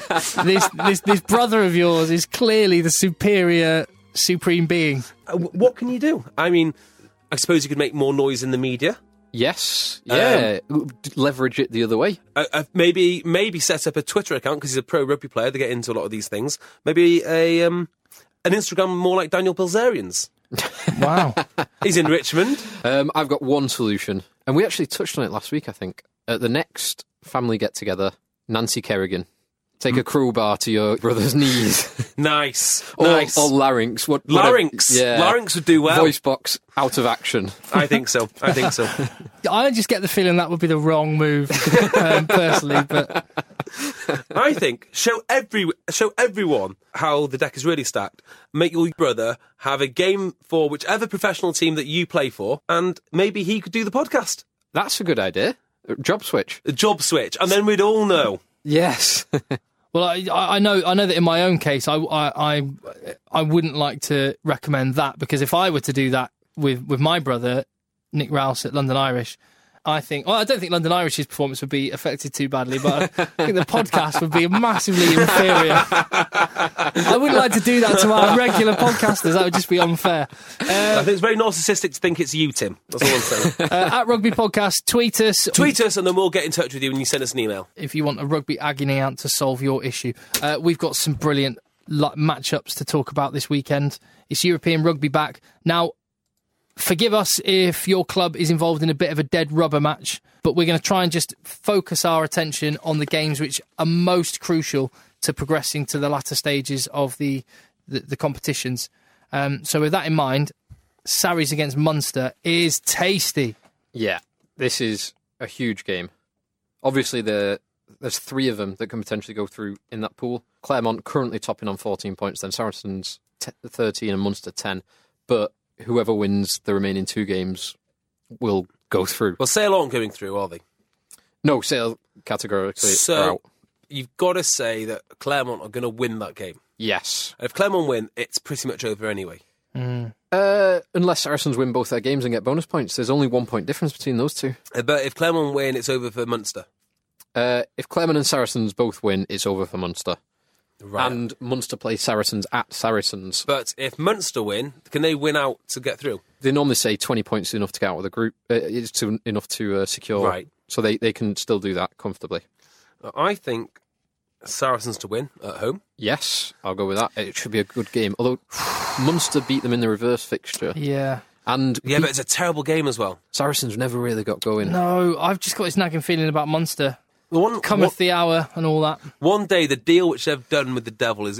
this brother of yours is clearly the supreme being. What can you do? I mean, I suppose you could make more noise in the media. Yes, yeah. Leverage it the other way. Maybe set up a Twitter account because he's a pro rugby player. They get into a lot of these things. Maybe an Instagram more like Daniel Bilzerian's. Wow. He's in Richmond. I've got one solution, and we actually touched on it last week, I think. At the next family get-together, Nancy Kerrigan. Take a crowbar to your brother's knees. Nice. Or larynx. Larynx. Yeah. Larynx would do well. Voice box out of action. I think so. I just get the feeling that would be the wrong move, personally. But I think show everyone how the deck is really stacked. Make your brother have a game for whichever professional team that you play for, and maybe he could do the podcast. That's a good idea. Job switch. A job switch, and then we'd all know. Yes. Well, I know that in my own case, I wouldn't like to recommend that, because if I were to do that with my brother, Nick Rouse at London Irish, I don't think London Irish's performance would be affected too badly, but I think the podcast would be massively inferior. I wouldn't like to do that to our regular podcasters. That would just be unfair. I think it's very narcissistic to think it's you, Tim. That's all I'm saying. At Rugby Podcast, tweet us. Tweet us, and then we'll get in touch with you when you send us an email. If you want a rugby agony aunt to solve your issue. We've got some brilliant matchups to talk about this weekend. It's European rugby back. Now, forgive us if your club is involved in a bit of a dead rubber match, but we're going to try and just focus our attention on the games which are most crucial to progressing to the latter stages of the competitions. So with that in mind, Sarries against Munster is tasty. Yeah, this is a huge game. Obviously, there's 3 of them that can potentially go through in that pool. Claremont currently topping on 14 points, then Saracens 13 and Munster 10. But whoever wins the remaining 2 games will go through. Well, Sale aren't going through, are they? No, Sale categorically are out. You've got to say that Claremont are going to win that game. Yes. And if Claremont win, it's pretty much over anyway. Unless Saracens win both their games and get bonus points. There's only 1 point difference between those 2. But if Claremont win, it's over for Munster. If Claremont and Saracens both win, it's over for Munster. Right. And Munster play Saracens at Saracens. But if Munster win, can they win out to get through? They normally say 20 points is enough to get out of the group. It's enough to secure. Right. So they can still do that comfortably. I think Saracens to win at home. Yes, I'll go with that. It should be a good game. Although Munster beat them in the reverse fixture. Yeah. And Yeah, but it's a terrible game as well. Saracens never really got going. No, I've just got this nagging feeling about Munster. The Cometh the hour and all that. one day, the deal which they've done with the devil is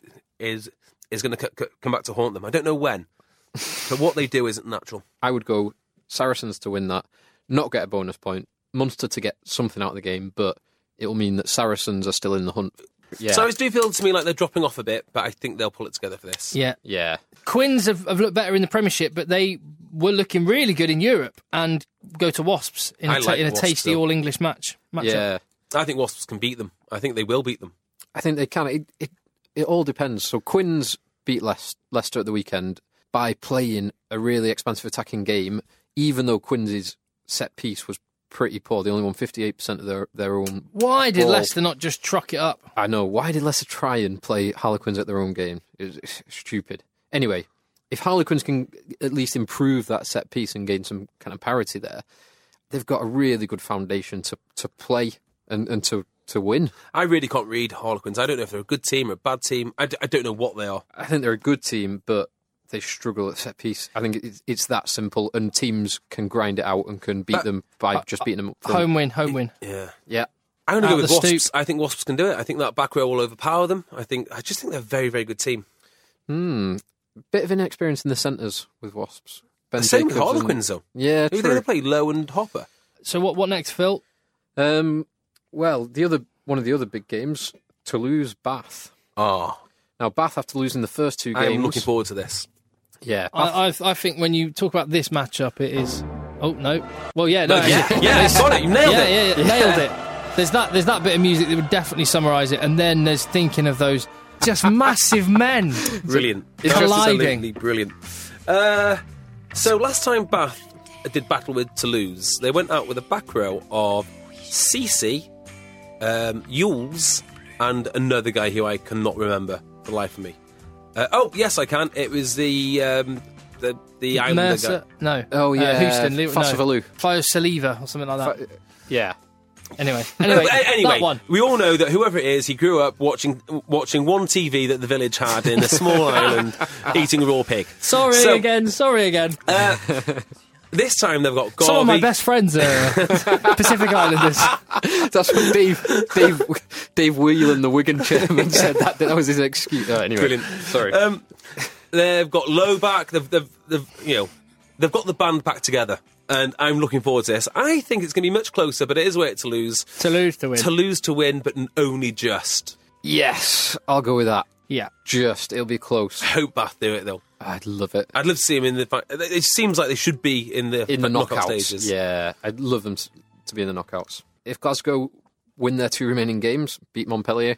going to come back to haunt them. I don't know when, but what they do isn't natural. I would go Saracens to win that, not get a bonus point, Munster to get something out of the game, but it'll mean that Saracens are still in the hunt. Yeah. So it do feel to me like they're dropping off a bit, but I think they'll pull it together for this. Yeah. Yeah. Quins have looked better in the Premiership, but they were looking really good in Europe and go to Wasps in I a like Wasps tasty still. all-English matchup. Yeah. I think Wasps can beat them. I think they will beat them. I think they can. It all depends. So Quins beat Leicester at the weekend by playing a really expansive attacking game, even though Quins' set piece was pretty poor. They only won 58% of their own. Why did ball. Leicester not just truck it up? I know. Why did Leicester try and play Harlequins at their own game? It's stupid. Anyway, if Harlequins can at least improve that set piece and gain some kind of parity there, they've got a really good foundation to play and to win. I really can't read Harlequins. I don't know if they're a good team or a bad team. I don't know what they are. I think they're a good team, but they struggle at set piece. I think it's that simple, and teams can grind it out and can beat them by just beating them up front. Home win. Yeah. Yeah. I'm going to Out go with the Wasps. stoop. I think Wasps can do it. I think that back row will overpower them. I just think they're a very, very good team. Bit of inexperience in the centres with Wasps. Ben Same with Jacobs and- Harlequins, though. Yeah, Who are they going true. to play? Lowe and Hopper. So what next, Phil? Well, one of the other big games, Toulouse, Bath. Oh, Now, Bath, after losing the first two games... I'm looking forward to this. Yeah. Bath, I think when you talk about this matchup, it is... Oh, no. Well, yeah, no. Yeah, you got it. You nailed it. Yeah, nailed it. There's that bit of music that would definitely summarise it, and then there's thinking of those just massive men. Brilliant. Colliding. Absolutely brilliant. So last time Bath did battle with Toulouse, they went out with a back row of Cece, Yules, and another guy who I cannot remember for the life of me. Oh, yes, I can. It was the Islander Mercer? guy. No. Oh, yeah. Houston. Fassavalu. Fio Saliva or something like that. yeah. Anyway, Anyway, that one. we all know that whoever it is, he grew up watching one TV that the village had in a small island, eating raw pig. Sorry again. This time they've got Garvey. Some of my best friends are Pacific Islanders. That's what Dave Whelan, the Wigan chairman, said that was his excuse. Anyway, Brilliant. Sorry. They've got Lowe back. They've got the band back together, and I'm looking forward to this. I think it's going to be much closer, but it is where to lose. Toulouse to win. Toulouse to win, but only just. Yes, I'll go with that. Yeah. It'll be close. I hope Bath do it though. I'd love it. I'd love to see them in the. It seems like they should be in the knockout knockouts. stages. Yeah, I'd love them to be in the knockouts. If Glasgow win their two remaining games, beat Montpellier,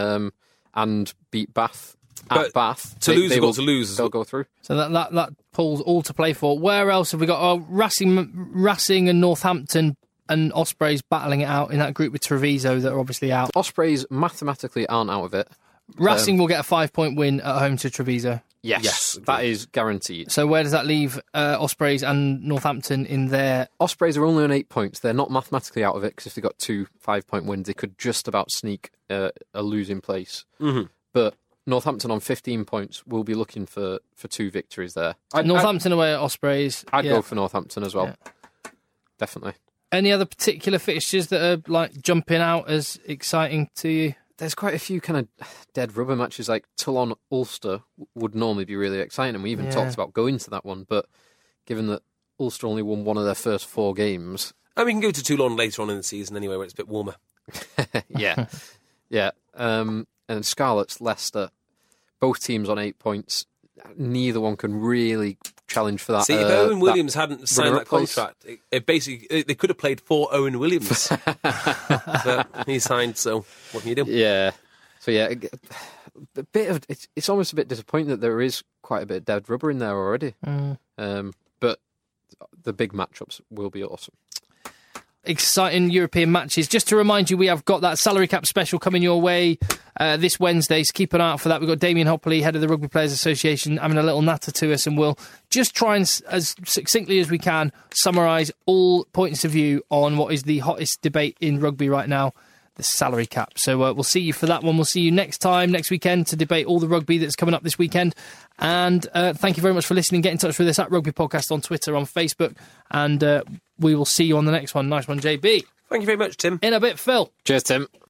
and beat Bath But at Bath, Toulouse have got will, to lose. They'll go through. So that pulls all to play for. Where else have we got? Oh, Racing and Northampton and Ospreys battling it out in that group with Treviso that are obviously out. Ospreys mathematically aren't out of it. Racing will get a 5-point win at home to Treviso. Yes, that is guaranteed. So where does that leave Ospreys and Northampton in their... Ospreys are only on 8 points. They're not mathematically out of it because if they got 2 5-point wins, they could just about sneak a losing place. Mm-hmm. But Northampton on 15 points will be looking for 2 victories there. Northampton away at Ospreys. I'd go for Northampton as well. Yeah. Definitely. Any other particular fixtures that are like jumping out as exciting to you? There's quite a few kind of dead rubber matches, like Toulon-Ulster would normally be really exciting, and we even talked about going to that one, but given that Ulster only won one of their first 4 games... And we can go to Toulon later on in the season anyway, where it's a bit warmer. Yeah. Yeah. And Scarlets, Leicester, both teams on 8 points. Neither one can really challenge for that. See, if Owen Williams hadn't signed that place. contract, it basically they could have played for Owen Williams. But he signed, so what can you do? Yeah. So yeah, a bit of it's almost a bit disappointing that there is quite a bit of dead rubber in there already. But the big matchups will be awesome. Exciting European matches. Just to remind you, we have got that salary cap special coming your way this Wednesday, so keep an eye out for that. We've got Damien Hopley, head of the Rugby Players Association, having a little natter to us, and we'll just try and, as succinctly as we can, summarise all points of view on what is the hottest debate in rugby right now, the salary cap. So we'll see you for that one. We'll see you next weekend, to debate all the rugby that's coming up this weekend. And thank you very much for listening. Get in touch with us at Rugby Podcast on Twitter, on Facebook, and we will see you on the next one. Nice one, JB. Thank you very much, Tim. In a bit, Phil. Cheers, Tim.